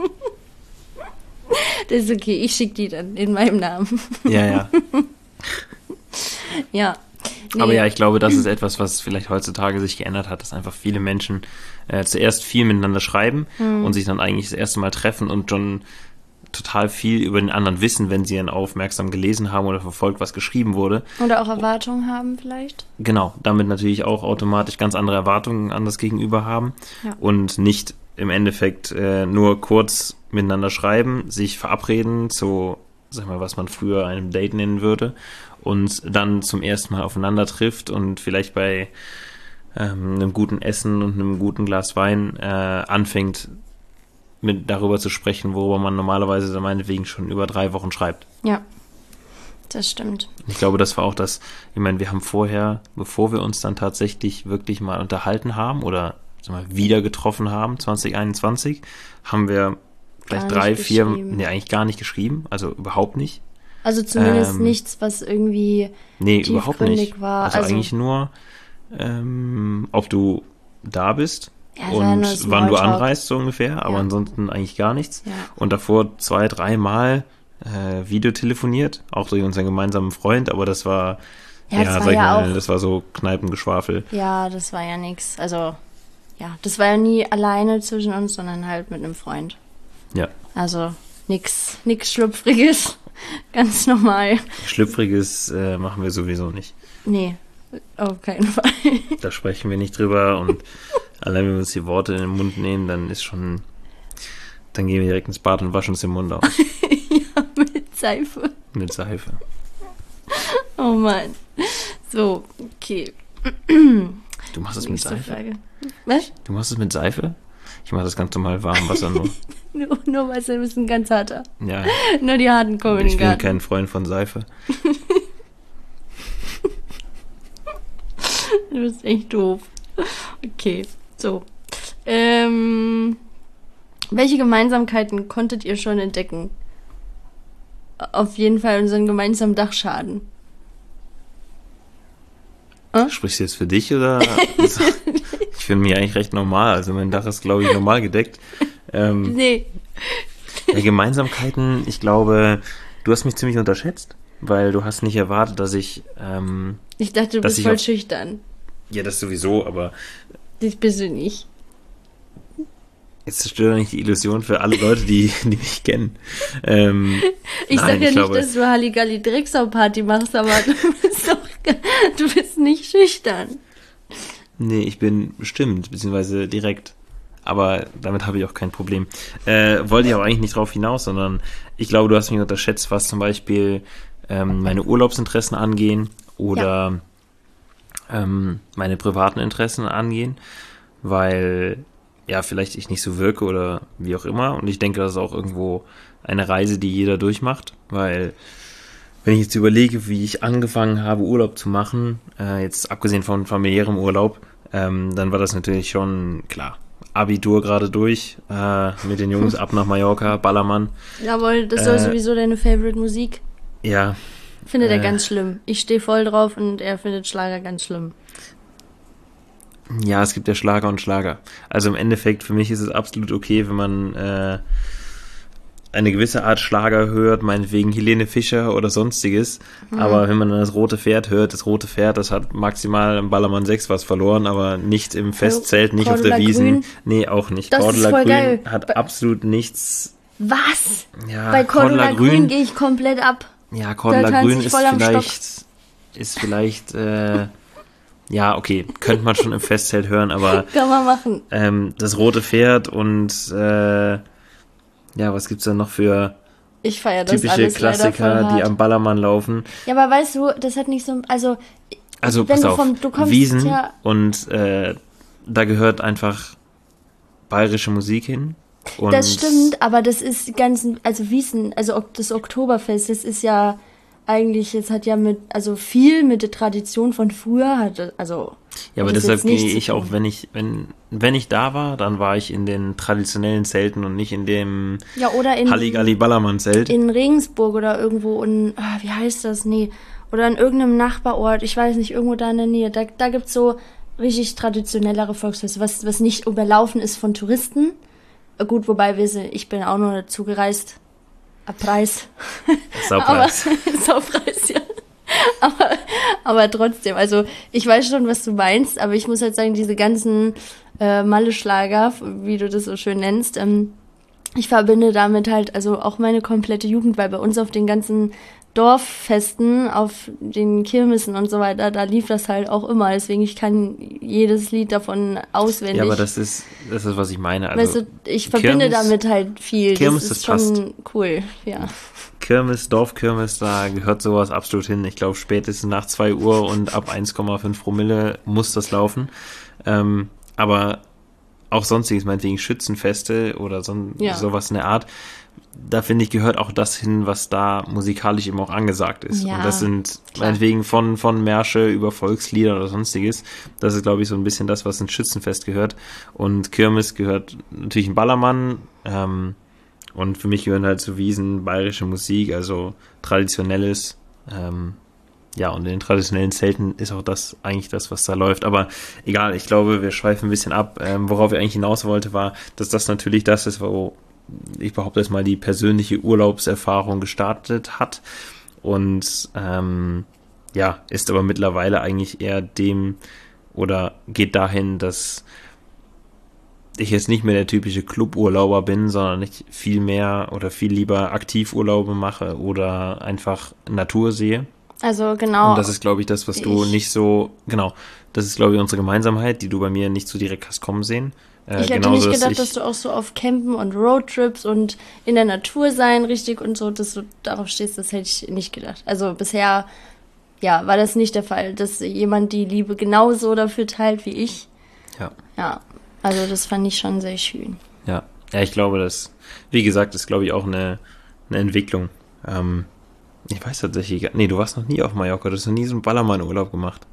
Das ist okay, ich schicke die dann in meinem Namen. Ja. Ja. Nee. Aber ja, ich glaube, das ist etwas, was vielleicht heutzutage sich geändert hat, dass einfach viele Menschen zuerst viel miteinander schreiben und sich dann eigentlich das erste Mal treffen und schon total viel über den anderen wissen, wenn sie dann aufmerksam gelesen haben oder verfolgt, was geschrieben wurde. Oder auch Erwartungen haben vielleicht. Genau, damit natürlich auch automatisch ganz andere Erwartungen an das Gegenüber haben und nicht im Endeffekt nur kurz miteinander schreiben, sich verabreden zu, sag mal, was man früher einem Date nennen würde und dann zum ersten Mal aufeinander trifft und vielleicht bei einem guten Essen und einem guten Glas Wein anfängt, darüber zu sprechen, worüber man normalerweise meinetwegen schon über 3 Wochen schreibt. Ja, das stimmt. Ich glaube, das war auch das, ich meine, wir haben vorher, bevor wir uns dann tatsächlich wirklich mal unterhalten haben oder wieder getroffen haben, 2021, haben wir vielleicht 3, 4, eigentlich gar nicht geschrieben, also überhaupt nicht. Also zumindest nichts, was irgendwie überhaupt nicht. war. Also eigentlich nur, ob du da bist und wann du anreist, so ungefähr, aber ansonsten eigentlich gar nichts. Ja. Und davor 2, 3 Mal Video telefoniert, auch durch unseren gemeinsamen Freund, aber das war, das war so Kneipengeschwafel. Ja, das war ja nichts. Also, ja, das war ja nie alleine zwischen uns, sondern halt mit einem Freund. Ja. Also, nix Schlüpfriges, ganz normal. Schlüpfriges machen wir sowieso nicht. Nee, auf keinen Fall. Da sprechen wir nicht drüber und allein wenn wir uns die Worte in den Mund nehmen, dann gehen wir direkt ins Bad und waschen uns den Mund aus. Seife. Mit Seife. Oh Mann. So, okay. Du machst es mit Nächste Seife? Frage. Was? Du machst es mit Seife? Ich mache das ganz normal warm Wasser nur. Nur Wasser, du bist ein ganz harter. Ja. Nur die harten kommen in den Ich bin Garten. kein Freund von Seife. Du bist echt doof. Okay, so. Welche Gemeinsamkeiten konntet ihr schon entdecken? Auf jeden Fall unseren gemeinsamen Dachschaden. Sprichst du jetzt für dich oder? Ich finde mich eigentlich recht normal. Also mein Dach ist, glaube ich, normal gedeckt. Nee. Ja, Gemeinsamkeiten, ich glaube, du hast mich ziemlich unterschätzt, weil du hast nicht erwartet, dass ich... Ich dachte, du dass bist ich voll auf- schüchtern. Ja, das sowieso, aber Das bist du nicht. jetzt zerstört nicht die Illusion für alle Leute, die mich kennen. Ich Nein, sag ja ich nicht, glaube- dass du Halligalli Drecksau-Party machst, aber du bist nicht schüchtern. Nee, ich bin bestimmt, beziehungsweise direkt. Aber damit habe ich auch kein Problem. Wollte ich aber eigentlich nicht drauf hinaus, sondern ich glaube, du hast mich unterschätzt, was zum Beispiel meine Urlaubsinteressen angehen oder meine privaten Interessen angehen, weil ja, vielleicht ich nicht so wirke oder wie auch immer. Und ich denke, das ist auch irgendwo eine Reise, die jeder durchmacht, weil wenn ich jetzt überlege, wie ich angefangen habe, Urlaub zu machen, jetzt abgesehen von familiärem Urlaub, dann war das natürlich schon klar. Abitur gerade durch, mit den Jungs ab nach Mallorca, Ballermann. Jawohl, das soll sowieso deine Favorite Musik. Ja, Findet er ganz schlimm. Ich stehe voll drauf und er findet Schlager ganz schlimm. ja, es gibt ja Schlager und Schlager. Also im Endeffekt, für mich ist es absolut okay, wenn man eine gewisse Art Schlager hört, meinetwegen Helene Fischer oder sonstiges. Aber wenn man dann das Rote Pferd hört, das hat maximal im Ballermann 6 was verloren, aber nicht im Festzelt, nicht auf der Cordula Wiesn. Grün? Nee, auch nicht. Das ist Cordula voll Grün geil. hat absolut nichts. Was? Ja, Bei Cordula Grün gehe ich komplett ab. Ja, Da Cordula tanze Grün ich ist voll am vielleicht, ja, okay, könnte man schon im Festzelt hören, aber Kann man machen. das Rote Pferd und ja, was gibt's da noch für Ich feiere das typische alles leider voll Klassiker, die hart. am Ballermann laufen? Ja, aber weißt du, das hat nicht so... Also Also, wenn pass du auf, du kommst Wiesn ja... und da gehört einfach bayerische Musik hin. Und Das stimmt, aber das ist also Wiesn, also das Oktoberfest, das ist ja eigentlich, es hat ja viel mit der Tradition von früher, also... Ja, aber das deshalb jetzt nicht gehe zu ich auch, tun. wenn ich da war, dann war ich in den traditionellen Zelten und nicht in dem Ja, oder Halligalli-Ballermann-Zelt. in Regensburg oder irgendwo wie heißt das? Nee. Oder in irgendeinem Nachbarort, ich weiß nicht, irgendwo da in der Nähe. Da gibt's so richtig traditionellere Volksfeste, was nicht überlaufen ist von Touristen. Gut, wobei ich bin auch nur dazu gereist. Preis. Saupreis. Saupreis, ja. Aber trotzdem, also ich weiß schon, was du meinst, aber ich muss halt sagen, diese ganzen Malle-Schlager, wie du das so schön nennst, ich verbinde damit halt also auch meine komplette Jugend, weil bei uns auf den ganzen Dorffesten, auf den Kirmessen und so weiter, da lief das halt auch immer. Deswegen, ich kann jedes Lied davon auswendig. Ja, aber das ist, was ich meine. Also, weißt du, ich verbinde Kirmes- damit halt viel. Kirmes, das ist das passt. schon cool, ja. Kirmes, Dorfkirmes, da gehört sowas absolut hin. Ich glaube, spätestens nach 2 Uhr und ab 1,5 Promille muss das laufen. Aber auch sonstiges, meinetwegen Schützenfeste oder sowas in der Art, da finde ich, gehört auch das hin, was da musikalisch eben auch angesagt ist. Ja, und das sind klar. meinetwegen von Märsche über Volkslieder oder sonstiges. Das ist, glaube ich, so ein bisschen das, was ins Schützenfest gehört. Und Kirmes gehört natürlich ein Ballermann. Und für mich gehören halt zu Wiesn bayerische Musik, also traditionelles. Ja, und in den traditionellen Zelten ist auch das eigentlich das, was da läuft. Aber egal, ich glaube, wir schweifen ein bisschen ab. Worauf ich eigentlich hinaus wollte, war, dass das natürlich das ist, wo ich behaupte jetzt mal die persönliche Urlaubserfahrung gestartet hat. Und ja, ist aber mittlerweile eigentlich eher geht dahin, dass ich jetzt nicht mehr der typische Cluburlauber bin, sondern ich viel mehr oder viel lieber Aktivurlaube mache oder einfach Natur sehe. Also genau. Und das ist, glaube ich, das, was du nicht so, genau, das ist, glaube ich, unsere Gemeinsamkeit, die du bei mir nicht so direkt hast kommen sehen. Ich hätte nicht gedacht, dass du auch so auf Campen und Roadtrips und in der Natur sein richtig und so, dass du darauf stehst, das hätte ich nicht gedacht. Also bisher, ja, war das nicht der Fall, dass jemand die Liebe genauso dafür teilt wie ich. Ja. Ja, also das fand ich schon sehr schön. Ja, ich glaube, das, wie gesagt, ist, glaube ich, auch eine Entwicklung. Ich weiß tatsächlich, nee, du warst noch nie auf Mallorca, du hast noch nie so einen Ballermann-Urlaub gemacht.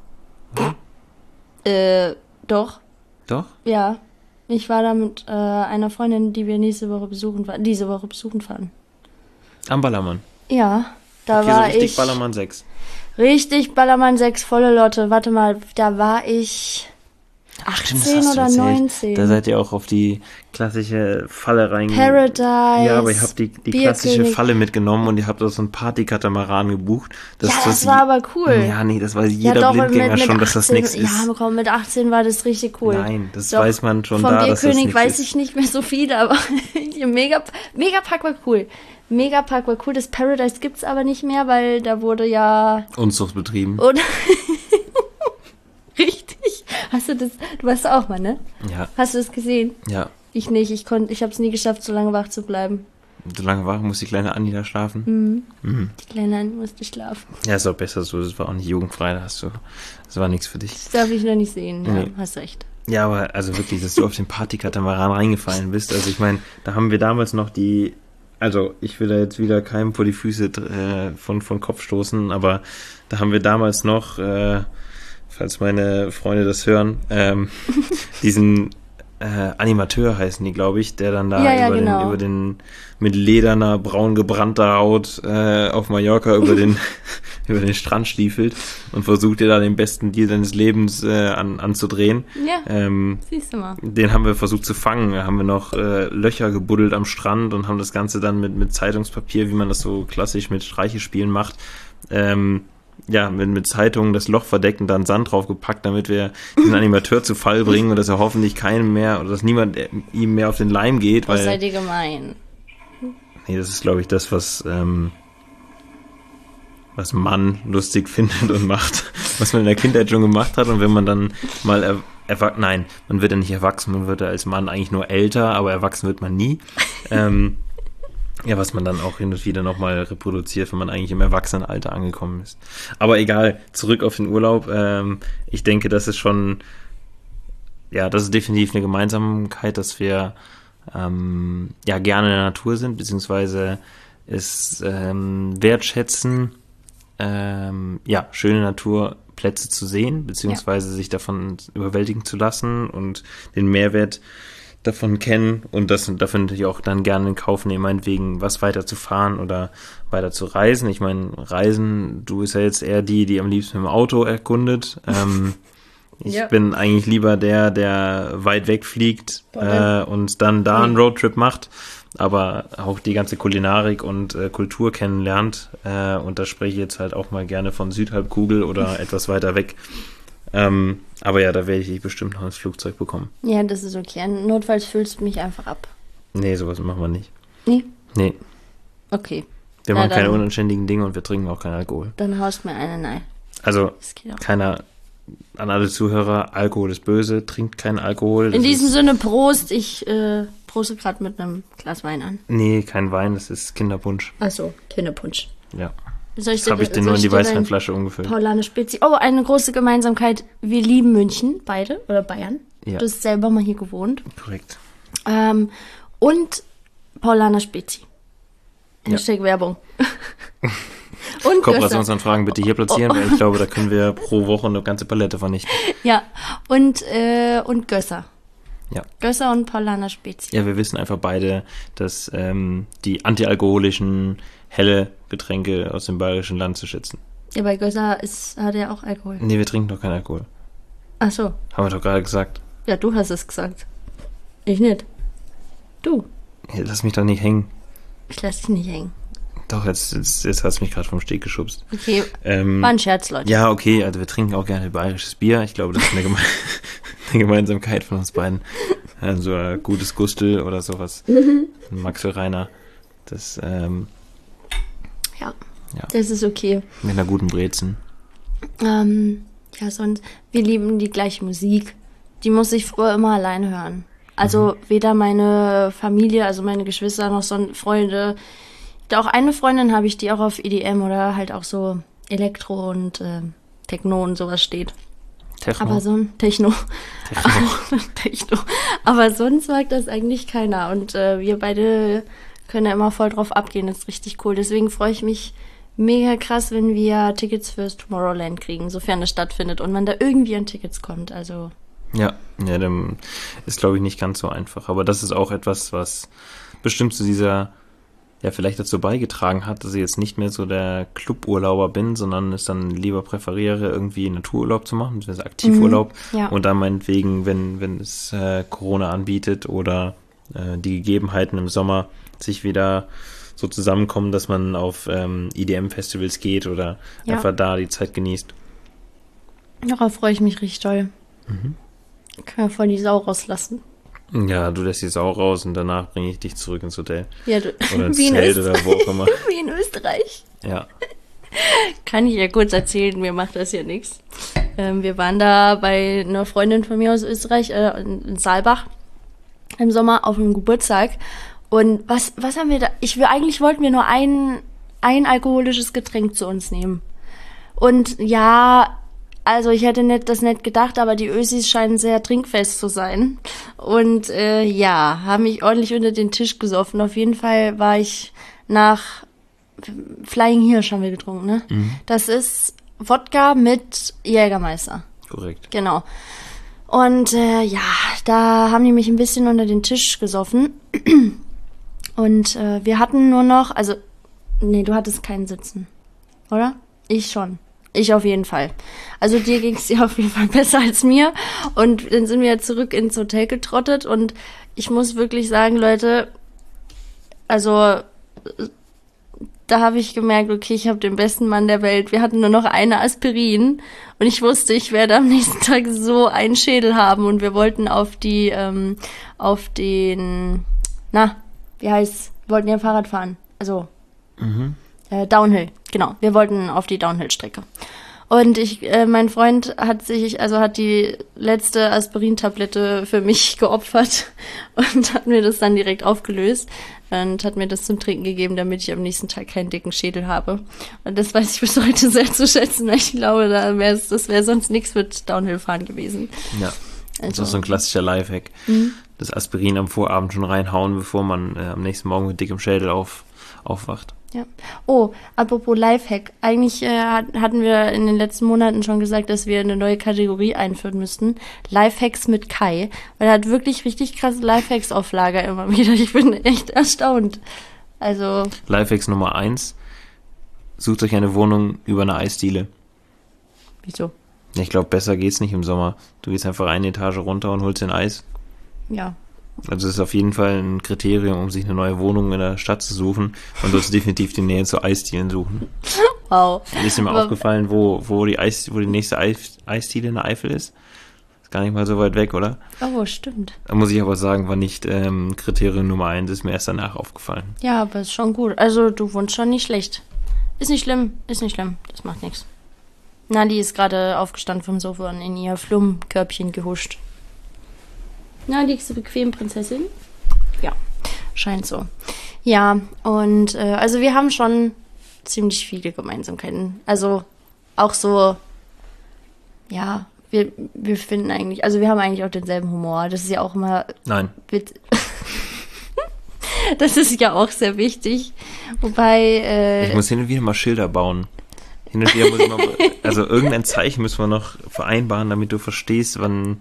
Doch. Doch? Ja. Ich war da mit einer Freundin, die wir diese Woche besuchen fahren. Am Ballermann? Ja, da okay, war so richtig ich... Ballermann 6. Richtig Ballermann 6, volle Lotte. Warte mal, da war ich 18 oder 19. Da seid ihr auch auf die klassische Falle Paradise. Ja, aber ihr habt die klassische Falle mitgenommen und ihr habt auch so einen Partykatamaran gebucht. Das war aber cool. Ja, nee, das weiß jeder Blindgänger schon, dass das nichts ist. Ja, komm, mit 18 war das richtig cool. Nein, das weiß man schon da, dass das nichts ist. Vom Bierkönig weiß ich nicht mehr so viel, aber Megapark war cool. Megapark war cool. Das Paradise gibt's aber nicht mehr, weil da wurde ja... Unzucht betrieben. Richtig. Hast du das? Du warst auch mal, ne? Ja. Hast du das gesehen? Ja. Ich nicht. Ich habe es nie geschafft, so lange wach zu bleiben. So lange wach muss die kleine Anni da schlafen? Die kleine Anni musste schlafen. Ja, ist auch besser so. Das war auch nicht jugendfrei. Das war nichts für dich. Das darf ich noch nicht sehen. Ja, nee. Hast recht. Ja, aber also wirklich, dass du auf den Partykatamaran reingefallen bist. Also ich meine, da haben wir damals noch also ich will da jetzt wieder keinem vor die Füße von Kopf stoßen, aber da haben wir damals noch, falls meine Freunde das hören, diesen Animateur heißen die, glaube ich, der dann da über den mit lederner, braun gebrannter Haut auf Mallorca über den Strand stiefelt und versucht dir da den besten Deal deines Lebens anzudrehen. Ja, siehst du mal. Den haben wir versucht zu fangen. Da haben wir noch Löcher gebuddelt am Strand und haben das Ganze dann mit Zeitungspapier, wie man das so klassisch mit Streichespielen macht, mit Zeitungen das Loch verdeckt und dann Sand draufgepackt, damit wir den Animateur zu Fall bringen und dass er hoffentlich keinem mehr oder dass niemand ihm mehr auf den Leim geht. Das seid ihr gemein. Nee, das ist, glaube ich, das, was man lustig findet und macht, was man in der Kindheit schon gemacht hat und wenn man dann mal man wird ja nicht erwachsen, man wird ja als Mann eigentlich nur älter, aber erwachsen wird man nie. Was man dann auch hin und wieder nochmal reproduziert, wenn man eigentlich im Erwachsenenalter angekommen ist. Aber egal, zurück auf den Urlaub. Ich denke, das ist schon, das ist definitiv eine Gemeinsamkeit, dass wir gerne in der Natur sind, beziehungsweise es wertschätzen, schöne Naturplätze zu sehen, beziehungsweise sich davon überwältigen zu lassen und den Mehrwert davon kennen und das dafür natürlich auch dann gerne in Kauf nehmen, meinetwegen was weiter zu fahren oder weiter zu reisen. Ich meine, Reisen, du bist ja jetzt eher die am liebsten mit dem Auto erkundet. Ich bin eigentlich lieber der weit weg fliegt und dann da einen Roadtrip macht, aber auch die ganze Kulinarik und Kultur kennenlernt. Und da spreche ich jetzt halt auch mal gerne von Südhalbkugel oder etwas weiter weg. Aber ja, da werde ich bestimmt noch ins Flugzeug bekommen. Ja, das ist okay. Notfalls füllst du mich einfach ab. Nee, sowas machen wir nicht. Nee? Nee. Okay. Wir machen keine unanständigen Dinge und wir trinken auch keinen Alkohol. Dann haust mir eine, nein. Also, an alle Zuhörer, Alkohol ist böse, trinkt keinen Alkohol. In diesem Sinne, Prost. Ich proste gerade mit einem Glas Wein an. Nee, kein Wein, das ist Kinderpunsch. Ach so, Kinderpunsch. Ja. Das habe ich dir nur in die Weißweinflasche umgefüllt. Paulaner Spezi. Oh, eine große Gemeinsamkeit. Wir lieben München, beide, oder Bayern. Ja. Du hast selber mal hier gewohnt. Korrekt. Und Paulaner Spezi. Hashtag Werbung. Und Kooperationsanfragen bitte hier platzieren, weil ich glaube, da können wir pro Woche eine ganze Palette vernichten. Ja, und Gösser. Ja. Gösser und Paulaner Spezi. Ja, wir wissen einfach beide, dass die antialkoholischen helle Getränke aus dem bayerischen Land zu schätzen. Ja, bei Gösser hat er auch Alkohol. Nee, wir trinken doch keinen Alkohol. Ach so. Haben wir doch gerade gesagt. Ja, du hast es gesagt. Ich nicht. Du. Ja, lass mich doch nicht hängen. Ich lass dich nicht hängen. Doch, jetzt hast du mich gerade vom Steg geschubst. Okay, war ein Scherz, Leute. Ja, okay, also wir trinken auch gerne bayerisches Bier. Ich glaube, das ist eine Gemeinsamkeit von uns beiden. So ein gutes Gustel oder sowas. Max Rainer. Das, das ist okay. Mit einer guten Brezen. Sonst, wir lieben die gleiche Musik. Die muss ich früher immer allein hören. Also weder meine Familie, also meine Geschwister noch so Freunde. Auch eine Freundin habe ich, die auch auf EDM oder halt auch so Elektro und Techno und sowas steht. Techno. Aber so ein Techno. Techno. Aber sonst mag das eigentlich keiner. Und wir beide können ja immer voll drauf abgehen. Das ist richtig cool. Deswegen freue ich mich mega krass, wenn wir Tickets fürs Tomorrowland kriegen, sofern es stattfindet und man da irgendwie an Tickets kommt. Also Ja, dann ist, glaube ich, nicht ganz so einfach. Aber das ist auch etwas, was bestimmt zu dieser, ja, vielleicht dazu beigetragen hat, dass ich jetzt nicht mehr so der Cluburlauber bin, sondern es dann lieber präferiere, irgendwie Natururlaub zu machen, beziehungsweise Aktivurlaub. Ja. Und dann meinetwegen, wenn es Corona anbietet oder die Gegebenheiten im Sommer sich wieder so zusammenkommen, dass man auf EDM-Festivals geht oder einfach da die Zeit genießt. Darauf freue ich mich richtig doll. Können wir voll die Sau rauslassen. Ja, du lässt die Sau raus und danach bringe ich dich zurück ins Hotel. Ja, Oder ins Zelt oder wo auch immer. Wie in Österreich. Ja. Kann ich ja kurz erzählen, mir macht das ja nichts. Wir waren da bei einer Freundin von mir aus Österreich, in Saalbach, im Sommer auf einem Geburtstag. Und was haben wir da? Eigentlich wollten wir nur ein alkoholisches Getränk zu uns nehmen. Und ja, also ich hätte das nicht gedacht, aber die Ösis scheinen sehr trinkfest zu sein. Und haben mich ordentlich unter den Tisch gesoffen. Auf jeden Fall war ich nach Flying Hirsch haben wir getrunken, ne? Das ist Wodka mit Jägermeister. Korrekt. Genau. Und da haben die mich ein bisschen unter den Tisch gesoffen. Und wir hatten nur noch, also, nee, du hattest keinen Sitzen, oder? Ich schon. Ich auf jeden Fall. Also dir ging es ja auf jeden Fall besser als mir. Und dann sind wir zurück ins Hotel getrottet. Und ich muss wirklich sagen, Leute, also da habe ich gemerkt, okay, ich habe den besten Mann der Welt. Wir hatten nur noch eine Aspirin. Und ich wusste, ich werde am nächsten Tag so einen Schädel haben. Und wir wollten wir wollten ja Fahrrad fahren. Also Downhill, genau. Wir wollten auf die Downhill-Strecke. Und mein Freund hat die letzte Aspirin-Tablette für mich geopfert und hat mir das dann direkt aufgelöst und hat mir das zum Trinken gegeben, damit ich am nächsten Tag keinen dicken Schädel habe. Und das weiß ich bis heute sehr zu schätzen, weil ich glaube, das wäre sonst nichts mit Downhill-Fahren gewesen. Ja, das ist so ein klassischer Lifehack. Das Aspirin am Vorabend schon reinhauen, bevor man am nächsten Morgen mit dickem Schädel aufwacht. Ja. Oh, apropos Lifehack. Eigentlich hatten wir in den letzten Monaten schon gesagt, dass wir eine neue Kategorie einführen müssten. Lifehacks mit Kai. Weil er hat wirklich richtig krasse Lifehacks auf Lager immer wieder. Ich bin echt erstaunt. Also. Lifehacks Nummer 1. Sucht euch eine Wohnung über eine Eisdiele. Wieso? Ich glaube, besser geht's nicht im Sommer. Du gehst einfach eine Etage runter und holst den Eis. Ja. Also das ist auf jeden Fall ein Kriterium, um sich eine neue Wohnung in der Stadt zu suchen. Und du sollst definitiv die Nähe zu Eisdielen suchen. Wow. Ist dir mal aufgefallen, wo die nächste Eisdiele in der Eifel ist? Ist gar nicht mal so weit weg, oder? Oh, stimmt. Da muss ich aber sagen, war nicht Kriterium Nummer 1, ist mir erst danach aufgefallen. Ja, aber ist schon gut. Also du wohnst schon nicht schlecht. Ist nicht schlimm. Das macht nichts. Nali ist gerade aufgestanden vom Sofa und in ihr Flummkörbchen gehuscht. Na, liegst du bequem, Prinzessin? Ja, scheint so. Ja, und also wir haben schon ziemlich viele Gemeinsamkeiten. Also auch so, ja, wir finden eigentlich, also wir haben eigentlich auch denselben Humor. Das ist ja auch immer... Nein. Das ist ja auch sehr wichtig. Wobei... ich muss hin und wieder mal Schilder bauen. Hin und wieder muss ich mal... Also irgendein Zeichen müssen wir noch vereinbaren, damit du verstehst, wann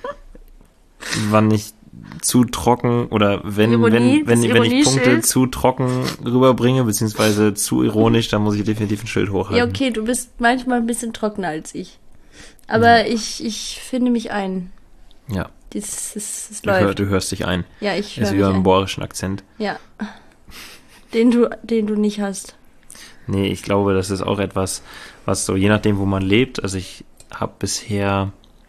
ich zu trocken oder wenn ich Punkte zu trocken rüberbringe, beziehungsweise zu ironisch, dann muss ich definitiv ein Schild hochhalten. Ja, okay, du bist manchmal ein bisschen trockener als ich. Aber ich finde mich ein. Ja. Das läuft. Du hörst dich ein. Ja, ich höre mich ein. Das ist wie ein bohrischen Akzent. Ja. Den du nicht hast. Nee, ich glaube, das ist auch etwas, was so, je nachdem, wo man lebt, also ich habe bisher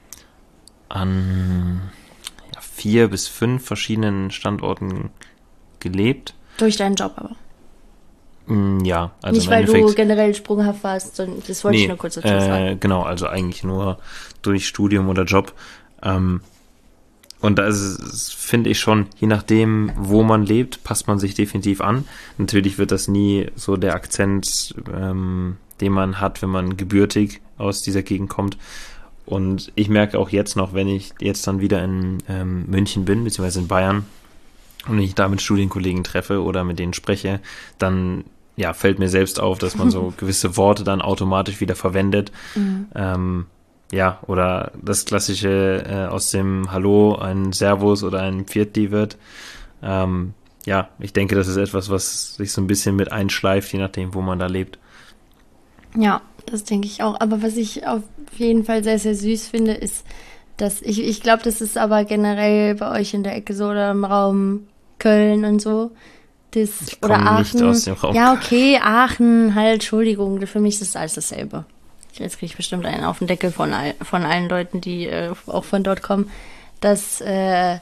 an 4 bis 5 verschiedenen Standorten gelebt. Durch deinen Job aber? Ja. Also nicht, weil du generell sprunghaft warst, sondern das wollte ich nur kurz dazu sagen. Genau, also eigentlich nur durch Studium oder Job. Und da ist es, finde ich schon, je nachdem, wo man lebt, passt man sich definitiv an. Natürlich wird das nie so der Akzent, den man hat, wenn man gebürtig aus dieser Gegend kommt. Und ich merke auch jetzt noch, wenn ich jetzt dann wieder in München bin, beziehungsweise in Bayern, und ich da mit Studienkollegen treffe oder mit denen spreche, dann ja, fällt mir selbst auf, dass man so gewisse Worte dann automatisch wieder verwendet. Ja, oder das klassische aus dem Hallo ein Servus oder ein Pfiat wird. Ja, ich denke, das ist etwas, was sich so ein bisschen mit einschleift, je nachdem, wo man da lebt. Ja, das denke ich auch. Aber was ich auf jeden Fall sehr, sehr süß finde, ist, dass ich glaube, das ist aber generell bei euch in der Ecke so oder im Raum Köln und so. Ich oder komme nicht Aachen. aus dem Raum. Ja, okay, Aachen, halt, Entschuldigung, für mich ist das alles dasselbe. Jetzt kriege ich bestimmt einen auf den Deckel von allen Leuten, die auch von dort kommen, dass, ja,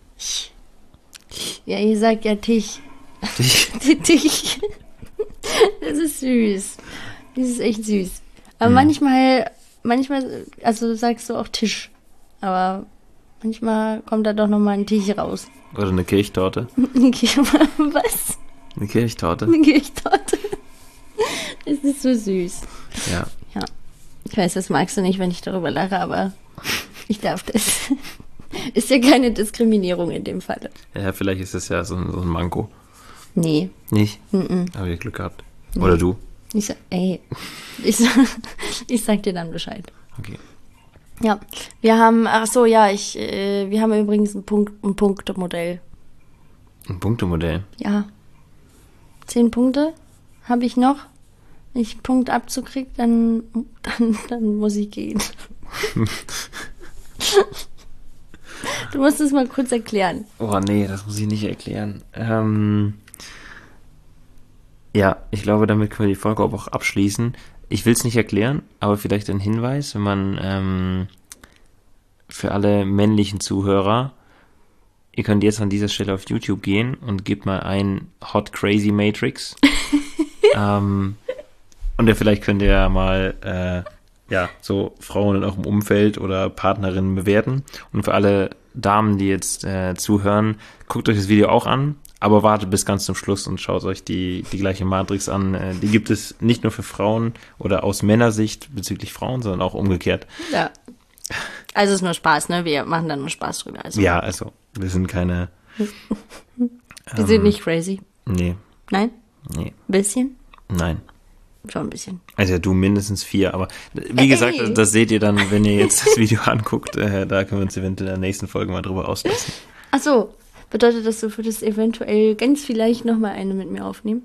ihr sagt ja Tisch. Tisch. Das ist süß. Das ist echt süß. Aber manchmal, also sagst du auch Tisch. Aber manchmal kommt da doch nochmal ein Tisch raus. Oder eine Kirchtorte. Was? Eine Kirchtorte. Eine Kirchtorte. Das ist so süß. Ja. Ja. Ich weiß, das magst du nicht, wenn ich darüber lache, aber ich darf das. Ist ja keine Diskriminierung in dem Falle. Ja, vielleicht ist es ja so ein Manko. Nee. Nicht? Mm-mm. Habe ich Glück gehabt. Oder du? Ich sag dir dann Bescheid. Okay. Ja, wir haben, wir haben übrigens ein Punktemodell. Ein Punktemodell. Ja. 10 Punkte habe ich noch. Wenn ich einen Punkt abzukriege, dann muss ich gehen. Du musst es mal kurz erklären. Oh nee, das muss ich nicht erklären. Ja, ich glaube, damit können wir die Folge auch abschließen. Ich will es nicht erklären, aber vielleicht ein Hinweis, wenn man für alle männlichen Zuhörer, ihr könnt jetzt an dieser Stelle auf YouTube gehen und gebt mal ein Hot Crazy Matrix. Und ja, vielleicht könnt ihr ja mal so Frauen in eurem Umfeld oder Partnerinnen bewerten. Und für alle Damen, die jetzt zuhören, guckt euch das Video auch an, aber wartet bis ganz zum Schluss und schaut euch die gleiche Matrix an. Die gibt es nicht nur für Frauen oder aus Männersicht bezüglich Frauen, sondern auch umgekehrt. Ja. Also es ist nur Spaß, ne? Wir machen da nur Spaß drüber. Also. Ja, also wir sind keine... Wir sind nicht crazy. Nee. Nein? Nee. Ein bisschen? Nein. Schon ein bisschen. Also ja, du mindestens 4, aber wie gesagt, das seht ihr dann, wenn ihr jetzt das Video anguckt. Da können wir uns eventuell in der nächsten Folge mal drüber auslassen. Ach so. Bedeutet das, du würdest eventuell ganz vielleicht nochmal eine mit mir aufnehmen?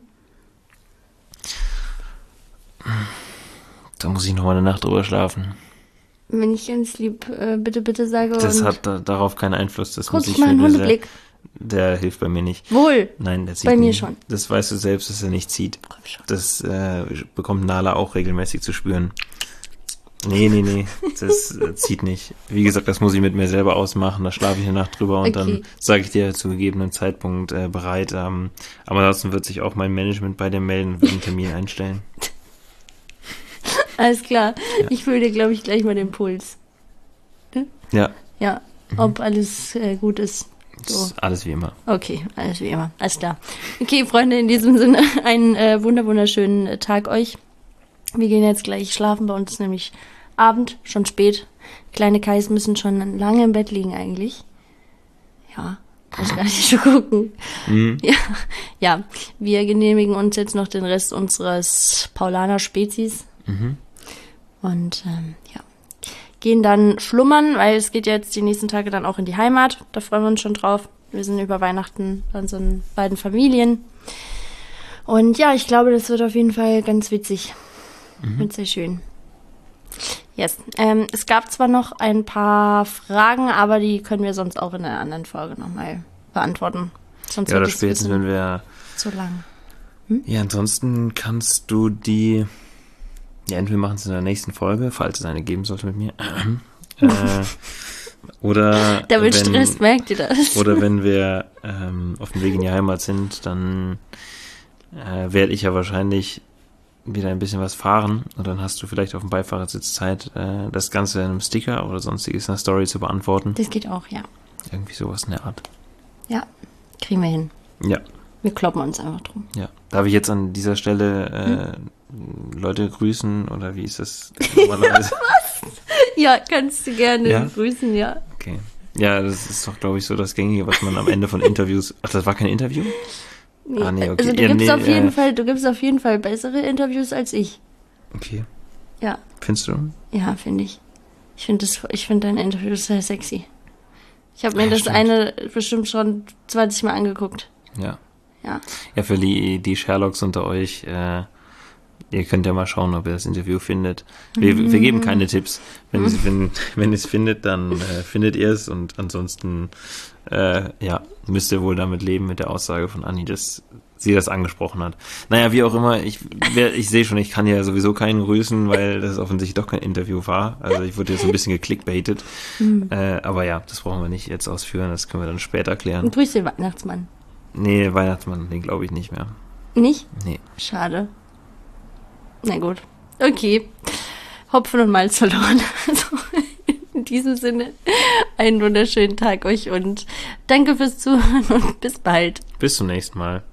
Da muss ich nochmal eine Nacht drüber schlafen. Wenn ich ganz lieb bitte sage. Das hat darauf keinen Einfluss. Das kurz muss ich mal einen Hundeblick. Der hilft bei mir nicht. Wohl. Nein, der zieht bei mir nicht. schon. Das weißt du selbst, dass er nicht zieht. Komm schon. Das bekommt Nala auch regelmäßig zu spüren. Nee, das zieht nicht. Wie gesagt, das muss ich mit mir selber ausmachen. Da schlafe ich eine Nacht drüber und dann sage ich dir zu gegebenem Zeitpunkt bereit. Aber ansonsten wird sich auch mein Management bei dir melden und wird einen Termin einstellen. Alles klar. Ja. Ich fühle dir, glaube ich, gleich mal den Puls. Ne? Ja. Ja, ob alles gut ist. So. Ist alles wie immer. Okay, alles wie immer. Alles klar. Okay, Freunde, in diesem Sinne einen wunderschönen Tag euch. Wir gehen jetzt gleich schlafen, bei uns ist nämlich Abend, schon spät. Kleine Kais müssen schon lange im Bett liegen eigentlich. Ja, muss gar nicht so gucken. Ja, wir genehmigen uns jetzt noch den Rest unseres Paulaner-Spezies. Und gehen dann schlummern, weil es geht jetzt die nächsten Tage dann auch in die Heimat. Da freuen wir uns schon drauf. Wir sind über Weihnachten bei unseren beiden Familien. Und ja, ich glaube, das wird auf jeden Fall ganz witzig. Wird sehr schön. Yes. Es gab zwar noch ein paar Fragen, aber die können wir sonst auch in einer anderen Folge nochmal beantworten. Sonst ja, oder spätestens, wenn wir... zu lang. Ja, ansonsten kannst du die... Ja, entweder machen es in der nächsten Folge, falls es eine geben sollte mit mir. Oder... Da wird Stress, merkt ihr das? Oder wenn wir auf dem Weg in die Heimat sind, dann werde ich ja wahrscheinlich wieder ein bisschen was fahren und dann hast du vielleicht auf dem Beifahrersitz Zeit, das Ganze in einem Sticker oder sonstiges in einer Story zu beantworten. Das geht auch, ja. Irgendwie sowas in der Art. Ja, kriegen wir hin. Ja. Wir kloppen uns einfach drum. Ja. Darf ich jetzt an dieser Stelle Leute grüßen oder wie ist das normalerweise? Ja, kannst du gerne Ja? grüßen, ja. Okay. Ja, das ist doch, glaube ich, so das Gängige, was man am Ende von Interviews... Ach, das war kein Interview? Nee. Ah, nee, okay. Also du gibst auf jeden Fall bessere Interviews als ich. Okay. Ja. Findest du? Ja, finde ich. Ich finde deine Interviews sehr sexy. Ich habe mir Ja, das stimmt. eine bestimmt schon 20 Mal angeguckt. Ja. Ja. Ja, für die Sherlocks unter euch, ihr könnt ja mal schauen, ob ihr das Interview findet. Wir geben keine Tipps. Wenn ihr es findet, dann findet ihr es und ansonsten müsst ihr wohl damit leben mit der Aussage von Anni, dass sie das angesprochen hat. Naja, wie auch immer, ich sehe schon, ich kann ja sowieso keinen grüßen, weil das offensichtlich doch kein Interview war. Also ich wurde jetzt ein bisschen geklickbaitet. Aber ja, das brauchen wir nicht jetzt ausführen, das können wir dann später klären. Und grüß den Weihnachtsmann. Nee, Weihnachtsmann, den glaube ich nicht mehr. Nicht? Nee. Schade. Na gut. Okay. Hopfen und Malz verloren. Also in diesem Sinne, einen wunderschönen Tag euch und danke fürs Zuhören und bis bald. Bis zum nächsten Mal.